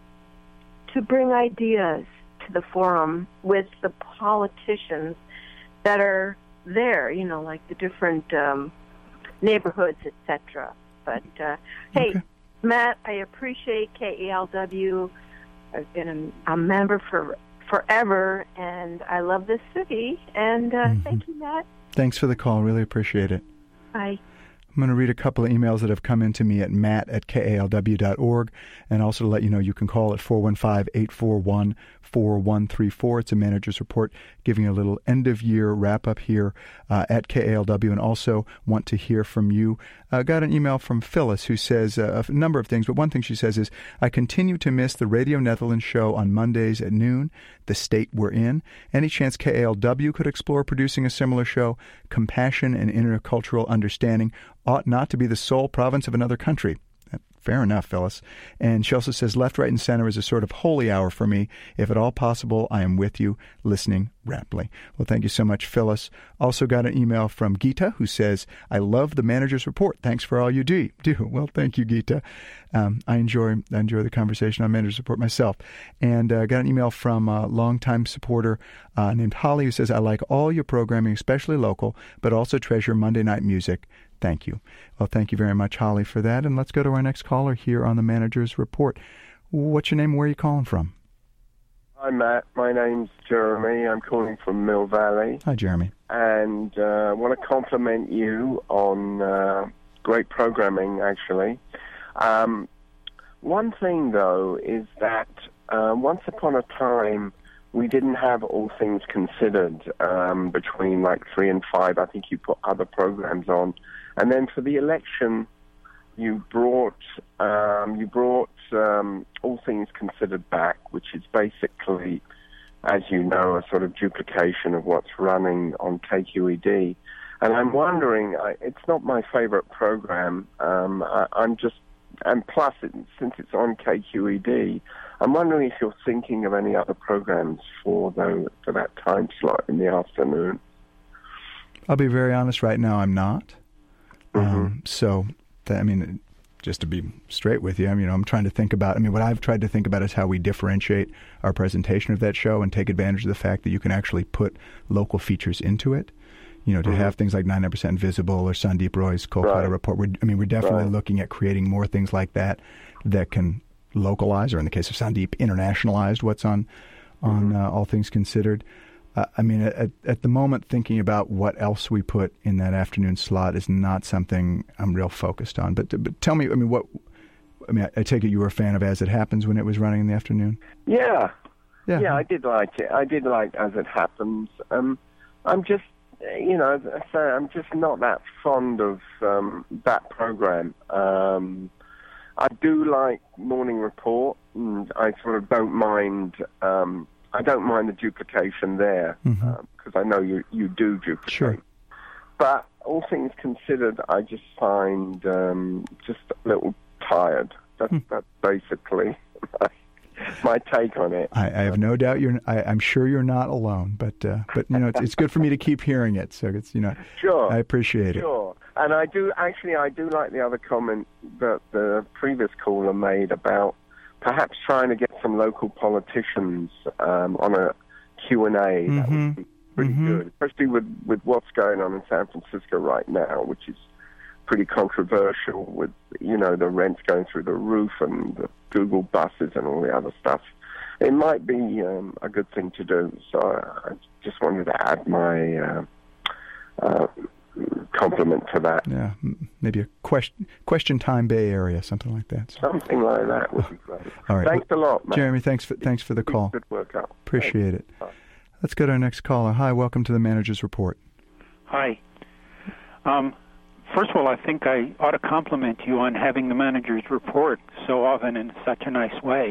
to bring ideas to the forum with the politicians that are there, you know, like the different um, neighborhoods, et cetera. But, uh, hey, okay. Matt, I appreciate K E L W. I've been a, a member for forever, and I love this city. And uh, mm-hmm. thank you, Matt. Thanks for the call. Really appreciate it. Bye. I'm going to read a couple of emails that have come in to me at matt at K A L W dot org, and also to let you know you can call at four one five, eight four one, four one three four. It's a manager's report giving a little end-of-year wrap-up here uh, at K A L W, and also want to hear from you. I uh, got an email from Phyllis who says uh, a number of things, but one thing she says is, I continue to miss the Radio Netherlands show on Mondays at noon, the state we're in. Any chance K A L W could explore producing a similar show? Compassion and intercultural understanding ought not to be the sole province of another country. Fair enough, Phyllis. And she also says, left, right, and center is a sort of holy hour for me. If at all possible, I am with you, listening raptly. Well, thank you so much, Phyllis. Also got an email from Gita, who says, I love the manager's report. Thanks for all you do. do. Well, thank you, Gita. Um, I enjoy I enjoy the conversation on manager's report myself. And uh, got an email from a longtime supporter uh, named Holly, who says, I like all your programming, especially local, but also treasure Monday night music. Thank you. Well, thank you very much, Holly, for that. And let's go to our next caller here on the Manager's Report. What's your name? Where are you calling from? Hi, Matt. My name's Jeremy. I'm calling from Mill Valley. Hi, Jeremy. And uh, I want to compliment you on uh, great programming, actually. Um, one thing, though, is that uh, once upon a time, we didn't have All Things Considered um, between like three and five. I think you put other programs on. And then for the election, you brought um, you brought um, All Things Considered back, which is basically, as you know, a sort of duplication of what's running on K Q E D. And I'm wondering, I, it's not my favorite program. Um, I, I'm just, and plus, it, since it's on K Q E D, I'm wondering if you're thinking of any other programs for the, for that time slot in the afternoon. I'll be very honest. Right now, I'm not. Mm-hmm. Um, so, th- I mean, just to be straight with you, I mean, you know, I'm trying to think about, I mean, what I've tried to think about is how we differentiate our presentation of that show and take advantage of the fact that you can actually put local features into it. You know, to mm-hmm. have things like ninety percent Invisible or Sandeep Roy's Kolkata right. Report. We're, I mean, we're definitely right. looking at creating more things like that that can localize, or in the case of Sandeep, internationalized what's on, on mm-hmm. uh, All Things Considered. Uh, I mean, at, at the moment, thinking about what else we put in that afternoon slot is not something I'm real focused on. But but tell me, I mean, what? I mean, I, I take it you were a fan of As It Happens when it was running in the afternoon? Yeah, Yeah. yeah, I did like it. I did like As It Happens. Um, I'm just, you know, as I say, I'm just not that fond of um, that program. Um, I do like Morning Report, and I sort of don't mind. Um, I don't mind the duplication there because mm-hmm. uh, I know you you do duplicate. Sure. But all things considered, I just find um, just a little tired. That's, hmm. that's basically my, my take on it. I, I have no doubt you're. I, I'm sure you're not alone. But uh, but you know, it's, it's good for me to keep hearing it. So it's you know, sure, I appreciate sure. it. Sure, and I do actually. I do like the other comment that the previous caller made about perhaps trying to get some local politicians um, on a Q and A. Mm-hmm. That would be pretty mm-hmm. good, especially with with what's going on in San Francisco right now, which is pretty controversial with, you know, the rents going through the roof and the Google buses and all the other stuff. It might be um, a good thing to do. So I just wanted to add my uh, uh, compliment to that. Yeah, maybe a question, question time Bay Area, something like that. So. Something like that would be great. All right. Thanks a lot, man. Jeremy, thanks for, thanks for the call. Good work out. Appreciate Thanks. it. Let's go to our next caller. Hi, welcome to the Manager's Report. Hi. Um, first of all, I think I ought to compliment you on having the Manager's Report so often in such a nice way.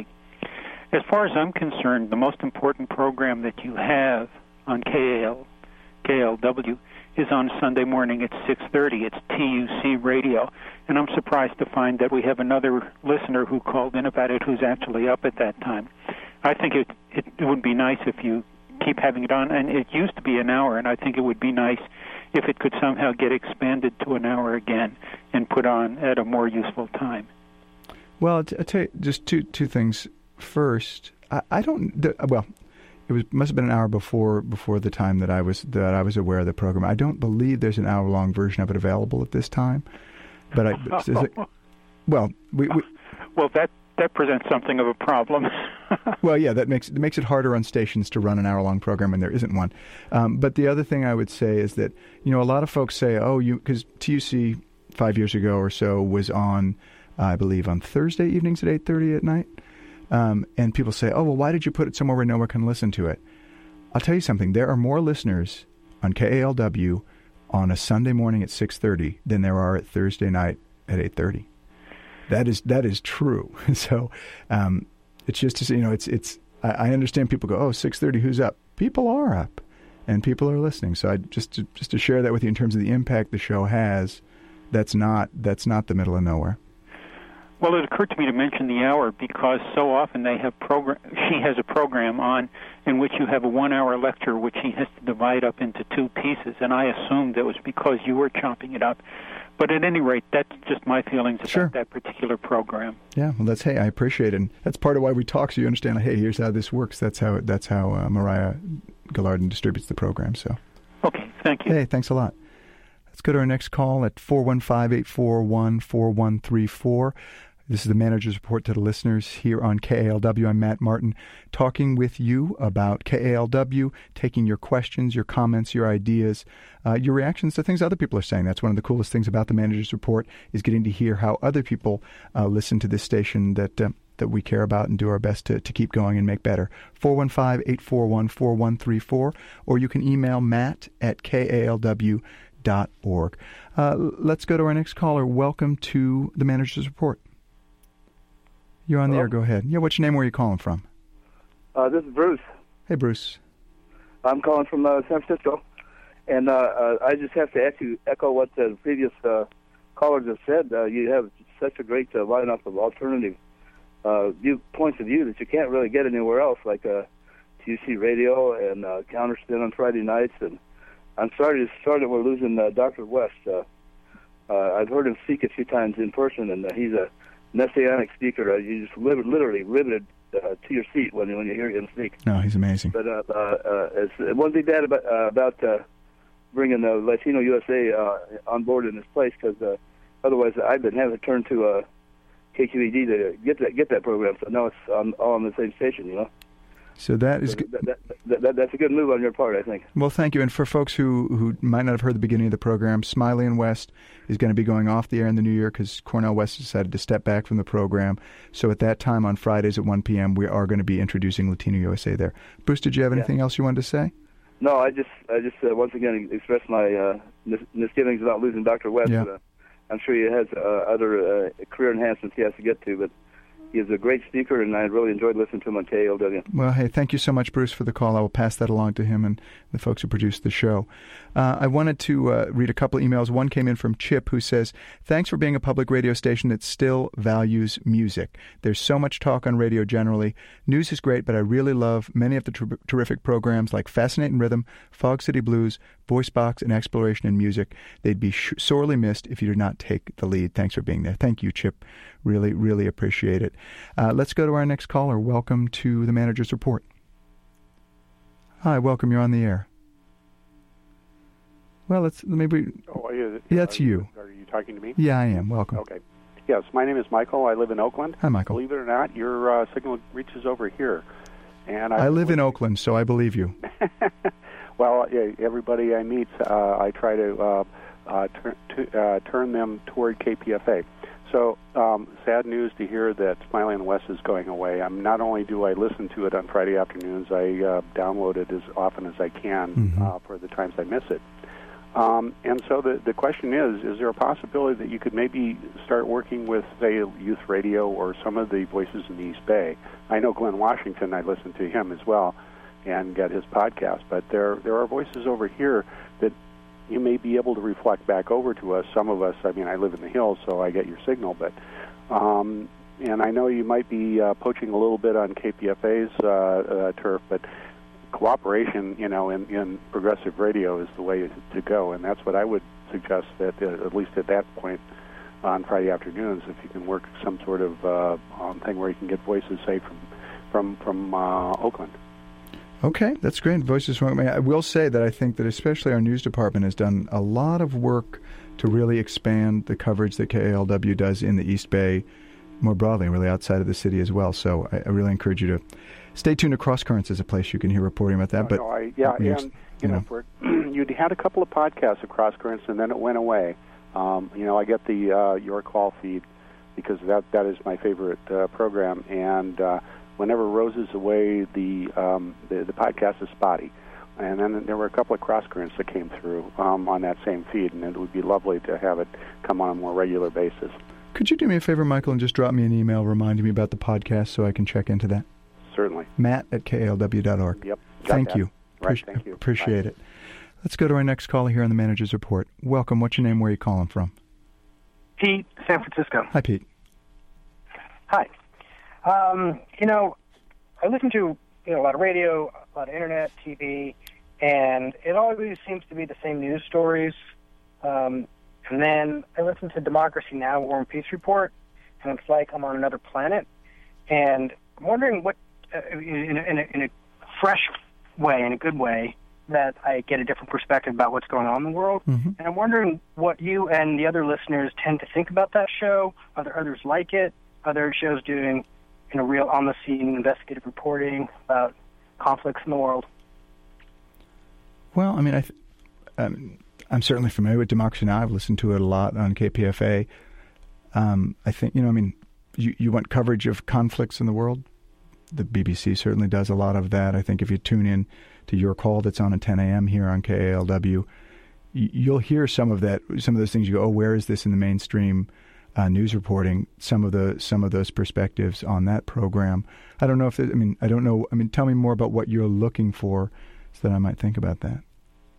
As far as I'm concerned, the most important program that you have on K A L, K L W is on Sunday morning at six thirty. It's T U C Radio. And I'm surprised to find that we have another listener who called in about it who's actually up at that time. I think it, it, it would be nice if you keep having it on. And it used to be an hour, and I think it would be nice if it could somehow get expanded to an hour again and put on at a more useful time. Well, I'll tell you just two two things. First, I, I don't. The, well, it was must have been an hour before before the time that I was that I was aware of the program. I don't believe there's an hour long version of it available at this time. But I, but it, well, we, we well that that presents something of a problem. Well, yeah, that makes it makes it harder on stations to run an hour long program when there isn't one. Um, but the other thing I would say is that, you know, a lot of folks say, oh, you because T U C five years ago or so was on, uh, I believe, on Thursday evenings at eight thirty at night. Um, and people say, oh, well, why did you put it somewhere where no one can listen to it? I'll tell you something. There are more listeners on K A L W on a Sunday morning at six thirty than there are at Thursday night at eight thirty. That is that is true. So um, it's just to say, you know, it's it's. I, I understand people go, oh, six thirty, who's up? People are up, and people are listening. So I just to, just to share that with you in terms of the impact the show has. That's not that's not the middle of nowhere. Well, it occurred to me to mention the hour because so often they have program. She has a program on in which you have a one-hour lecture which she has to divide up into two pieces, and I assumed that was because you were chopping it up. But at any rate, that's just my feelings about sure. that particular program. Yeah, well, that's hey, I appreciate it, and that's part of why we talk, so you understand. Hey, here's how this works. That's how that's how uh, Mariah Gallardon distributes the program. So, okay, thank you. Hey, thanks a lot. Let's go to our next call at four one five, eight four one, four one three four. This is the Manager's Report to the listeners here on K A L W. I'm Matt Martin, talking with you about K A L W, taking your questions, your comments, your ideas, uh, your reactions to things other people are saying. That's one of the coolest things about the Manager's Report is getting to hear how other people uh, listen to this station that uh, that we care about and do our best to, to keep going and make better. four one five, eight four one, four one three four, or you can email matt at K A L W dot org. Uh, let's go to our next caller. Welcome to the Manager's Report. You're on the Hello? air. Go ahead. Yeah, what's your name? Where are you calling from? Uh, this is Bruce. Hey, Bruce. I'm calling from uh, San Francisco, and uh, uh, I just have to echo, echo what the previous uh, callers have said. Uh, you have such a great uh, lineup of alternative uh, view, points of view that you can't really get anywhere else, like uh, T U C Radio and uh, Counterspin on Friday nights. And I'm sorry to sorry that we're losing uh, Doctor West. Uh, uh, I've heard him speak a few times in person, and uh, he's a messianic speaker. Uh, you just live, literally riveted uh, to your seat when when you hear him speak. No, he's amazing. But uh, uh, uh, it's, it wouldn't be bad about uh, about uh, bringing uh, Latino U S A uh, on board in this place, because uh, otherwise I've been having to turn to uh, K Q E D to get that get that program. So now it's on, all on the same station, you know. So that is so that, that, that, that, that's a good move on your part, I think. Well, thank you. And for folks who, who might not have heard the beginning of the program, Smiley and West is going to be going off the air in the new year because Cornel West decided to step back from the program. So at that time on Fridays at one p.m., we are going to be introducing Latino U S A there. Bruce, did you have anything yeah. else you wanted to say? No, I just I just uh, once again express my uh, mis- misgivings about losing Doctor West. Yeah. But, uh, I'm sure he has uh, other uh, career enhancements he has to get to, but he's a great speaker, and I really enjoyed listening to him on K A L W. Well, hey, thank you so much, Bruce, for the call. I will pass that along to him and the folks who produced the show. Uh, I wanted to uh, read a couple of emails. One came in from Chip, who says, thanks for being a public radio station that still values music. There's so much talk on radio generally. News is great, but I really love many of the ter- terrific programs like Fascinating Rhythm, Fog City Blues, Voice Box, and Exploration in Music. They'd be sh- sorely missed if you did not take the lead. Thanks for being there. Thank you, Chip. Really, really appreciate it. Uh, let's go to our next caller. Welcome to the Manager's Report. Hi, welcome. You're on the air. Well, let's maybe. Oh, yeah, yeah, it's are you. Are you talking to me? Yeah, I am. Welcome. Okay. Yes, my name is Michael. I live in Oakland. Hi, Michael. Believe it or not, your uh, signal reaches over here. And I, I live in Oakland, so I believe you. Well, yeah, everybody I meet, uh, I try to, uh, uh, tur- to uh, turn them toward K P F A. So, um, sad news to hear that Smiley and West is going away. Um, not only do I listen to it on Friday afternoons, I uh, download it as often as I can mm-hmm. uh, for the times I miss it. Um, and so the, the question is, is there a possibility that you could maybe start working with, say, Youth Radio or some of the voices in the East Bay? I know Glenn Washington, I listen to him as well and get his podcast, but there there are voices over here that you may be able to reflect back over to us. Some of us, I mean, I live in the hills, so I get your signal, but um, and I know you might be uh, poaching a little bit on K P F A's uh, uh, turf, but cooperation, you know, in, in progressive radio is the way to go, and that's what I would suggest that uh, at least at that point on Friday afternoons, if you can work some sort of uh, um, thing where you can get voices, say, from from from uh, Oakland. Okay, that's great. Voices from I will say that I think that especially our news department has done a lot of work to really expand the coverage that K A L W does in the East Bay more broadly, really outside of the city as well. So I, I really encourage you to stay tuned to Cross Currents as a place you can hear reporting about that. No, but no, I, yeah, and you, you know, know. For, you had a couple of podcasts of Cross Currents, and then it went away. Um, you know, I get the uh, Your Call feed because that that is my favorite uh, program, and uh, whenever Rose is away, the, um, the the podcast is spotty. And then there were a couple of cross currents that came through um, on that same feed, and it would be lovely to have it come on a more regular basis. Could you do me a favor, Michael, and just drop me an email reminding me about the podcast so I can check into that? Certainly. Matt at K A L W dot org. Yep. Thank that. you. Right, Appreci- thank you. Appreciate Bye. it. Let's go to our next caller here on the Manager's Report. Welcome. What's your name? Where are you calling from? Pete, San Francisco. Hi, Pete. Hi. Um, you know, I listen to you know, a lot of radio, a lot of internet, T V, and it always seems to be the same news stories. Um, and then I listen to Democracy Now!, War and Peace Report, and it's like I'm on another planet. And I'm wondering what, uh, in, a, in, a, in a fresh way, in a good way, that I get a different perspective about what's going on in the world. Mm-hmm. And I'm wondering what you and the other listeners tend to think about that show. Are there others like it? Are there shows doing you know, real on-the-scene investigative reporting about conflicts in the world? Well, I mean, I th- um, I'm certainly familiar with Democracy Now! I've listened to it a lot on K P F A. Um, I think, you know, I mean, you, you want coverage of conflicts in the world? The B B C certainly does a lot of that. I think if you tune in to Your Call that's on at ten a.m. here on K A L W, you, you'll hear some of that, some of those things. You go, oh, where is this in the mainstream uh, news reporting? Some of the some of those perspectives on that program. I don't know if, I mean, I don't know. I mean, tell me more about what you're looking for so that I might think about that.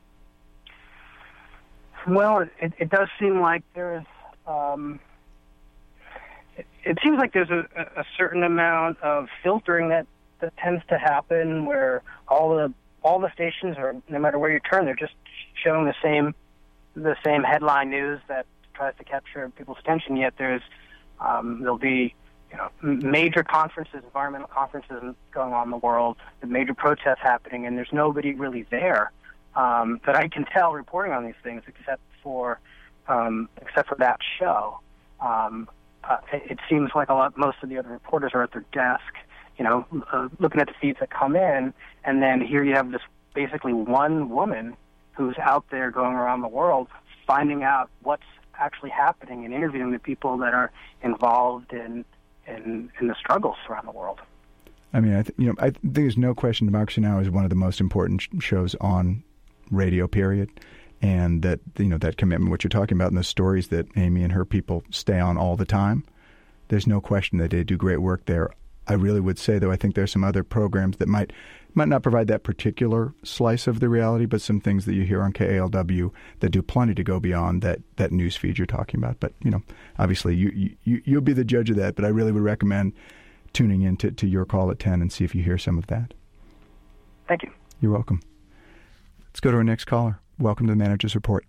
Well, it, it does seem like there's, um, it, it seems like there's a, a certain amount of filtering that, that tends to happen where all the all the stations are, no matter where you turn, they're just showing the same the same headline news that tries to capture people's attention. Yet there's um, there'll be you know major conferences, environmental conferences going on in the world, the major protests happening, and there's nobody really there. Um, that I can tell reporting on these things, except for um, except for that show. Um, uh, it, it seems like a lot. Most of the other reporters are at their desk, you know, uh, looking at the feeds that come in, and then here you have this basically one woman who's out there going around the world finding out what's actually happening and interviewing the people that are involved in in, in the struggles around the world. I mean, I th- you know, I think there's no question Democracy Now! Is one of the most important sh- shows on radio, period. And that, you know, that commitment, what you're talking about, and the stories that Amy and her people stay on all the time, there's no question that they do great work there. I really would say, though, I think there's some other programs that might might not provide that particular slice of the reality, but some things that you hear on K A L W that do plenty to go beyond that, that news feed you're talking about. But, you know, obviously you, you, you'll be the judge of that, but I really would recommend tuning in to, to your call at ten and see if you hear some of that. Thank you. You're welcome. Let's go to our next caller. Welcome to the Manager's Report.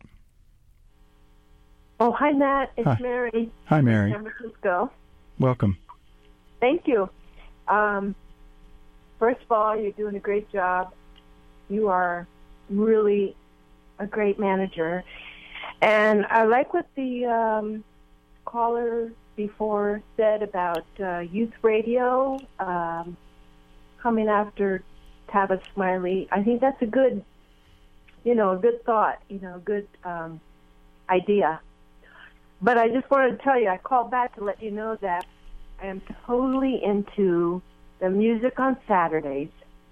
Oh, hi, Matt. It's Hi. Mary. Hi, Mary. San Francisco. Welcome. Thank you. Um, first of all, you're doing a great job. You are really a great manager. And I like what the um, caller before said about uh, youth radio um, coming after Tavis Smiley. I think that's a good, you know, a good thought, you know, a good um, idea. But I just wanted to tell you, I called back to let you know that I am totally into the music on Saturdays.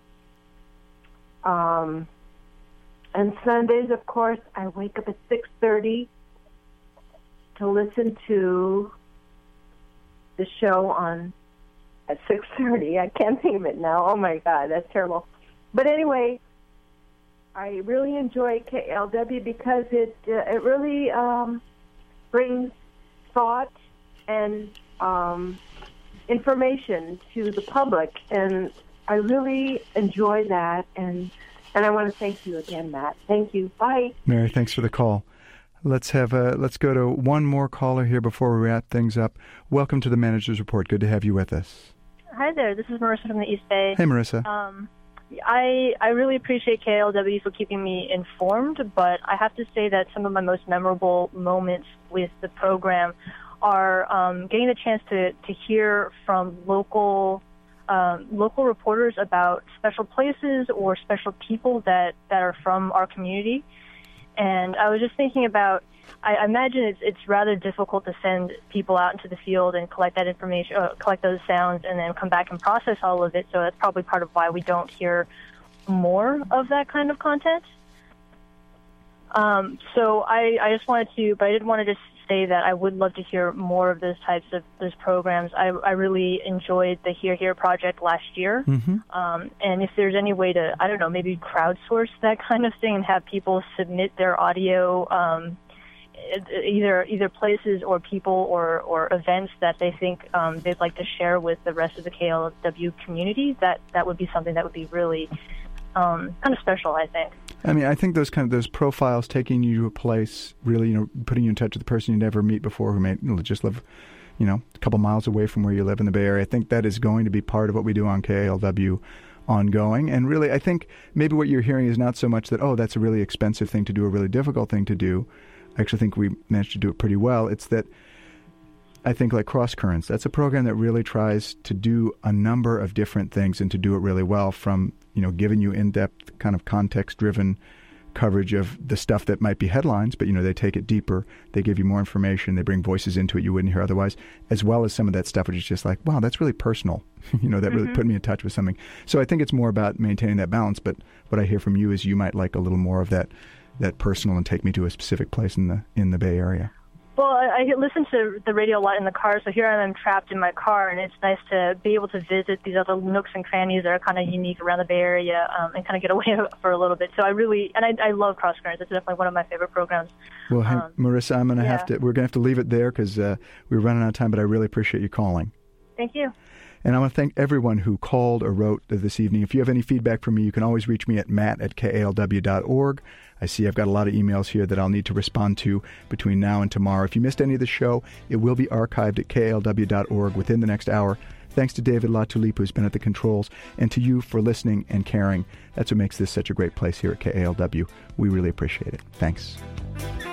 Um, and Sundays, of course, I wake up at six thirty to listen to the show on at six thirty. I can't think of it now. Oh, my God, that's terrible. But anyway, I really enjoy K L W because it uh, it really um, brings thought and um, information to the public, and I really enjoy that. And and I want to thank you again, Matt. Thank you. Bye, Mary. Thanks for the call. Let's have a, let's go to one more caller here before we wrap things up. Welcome to the Manager's Report. Good to have you with us. Hi there. This is Marissa from the East Bay. Hey, Marissa. Um, I I really appreciate K L W for keeping me informed, but I have to say that some of my most memorable moments with the program are um, getting the chance to, to hear from local um, local reporters about special places or special people that, that are from our community. And I was just thinking about, I imagine it's it's rather difficult to send people out into the field and collect that information, uh, collect those sounds, and then come back and process all of it. So that's probably part of why we don't hear more of that kind of content. Um, so I, I just wanted to, but I did want to just say that I would love to hear more of those types of those programs. I, I really enjoyed the Hear Here project last year. Mm-hmm. Um, and if there's any way to, I don't know, maybe crowdsource that kind of thing and have people submit their audio, um, either either places or people or, or events that they think um, they'd like to share with the rest of the K L W community, that, that would be something that would be really um, kind of special, I think. I mean, I think those kind of those profiles taking you to a place, really, you know, putting you in touch with the person you never meet before who may you know, just live, you know, a couple miles away from where you live in the Bay Area. I think that is going to be part of what we do on K L W ongoing. And really, I think maybe what you're hearing is not so much that, oh, that's a really expensive thing to do, a really difficult thing to do. I actually think we managed to do it pretty well. It's that I think like Cross Currents, that's a program that really tries to do a number of different things and to do it really well, from, you know, giving you in-depth kind of context-driven coverage of the stuff that might be headlines, but, you know, they take it deeper. They give you more information. They bring voices into it you wouldn't hear otherwise, as well as some of that stuff which is just like, wow, that's really personal. you know, that mm-hmm. really put me in touch with something. So I think it's more about maintaining that balance, but what I hear from you is you might like a little more of that that personal and take me to a specific place in the in the Bay Area. Well, I, I listen to the radio a lot in the car, so here I am trapped in my car, and it's nice to be able to visit these other nooks and crannies that are kind of unique around the Bay Area um, and kind of get away for a little bit. So I really, and I, I love Cross Currents. It's definitely one of my favorite programs. Well, hey, um, Marissa, I'm going to yeah. have to, we're going to have to leave it there because uh, we're running out of time, but I really appreciate you calling. Thank you. And I want to thank everyone who called or wrote this evening. If you have any feedback from me, you can always reach me at matt at K A L W dot org. I see I've got a lot of emails here that I'll need to respond to between now and tomorrow. If you missed any of the show, it will be archived at K A L W dot org within the next hour. Thanks to David LaTulippe, who's been at the controls, and to you for listening and caring. That's what makes this such a great place here at K A L W. We really appreciate it. Thanks.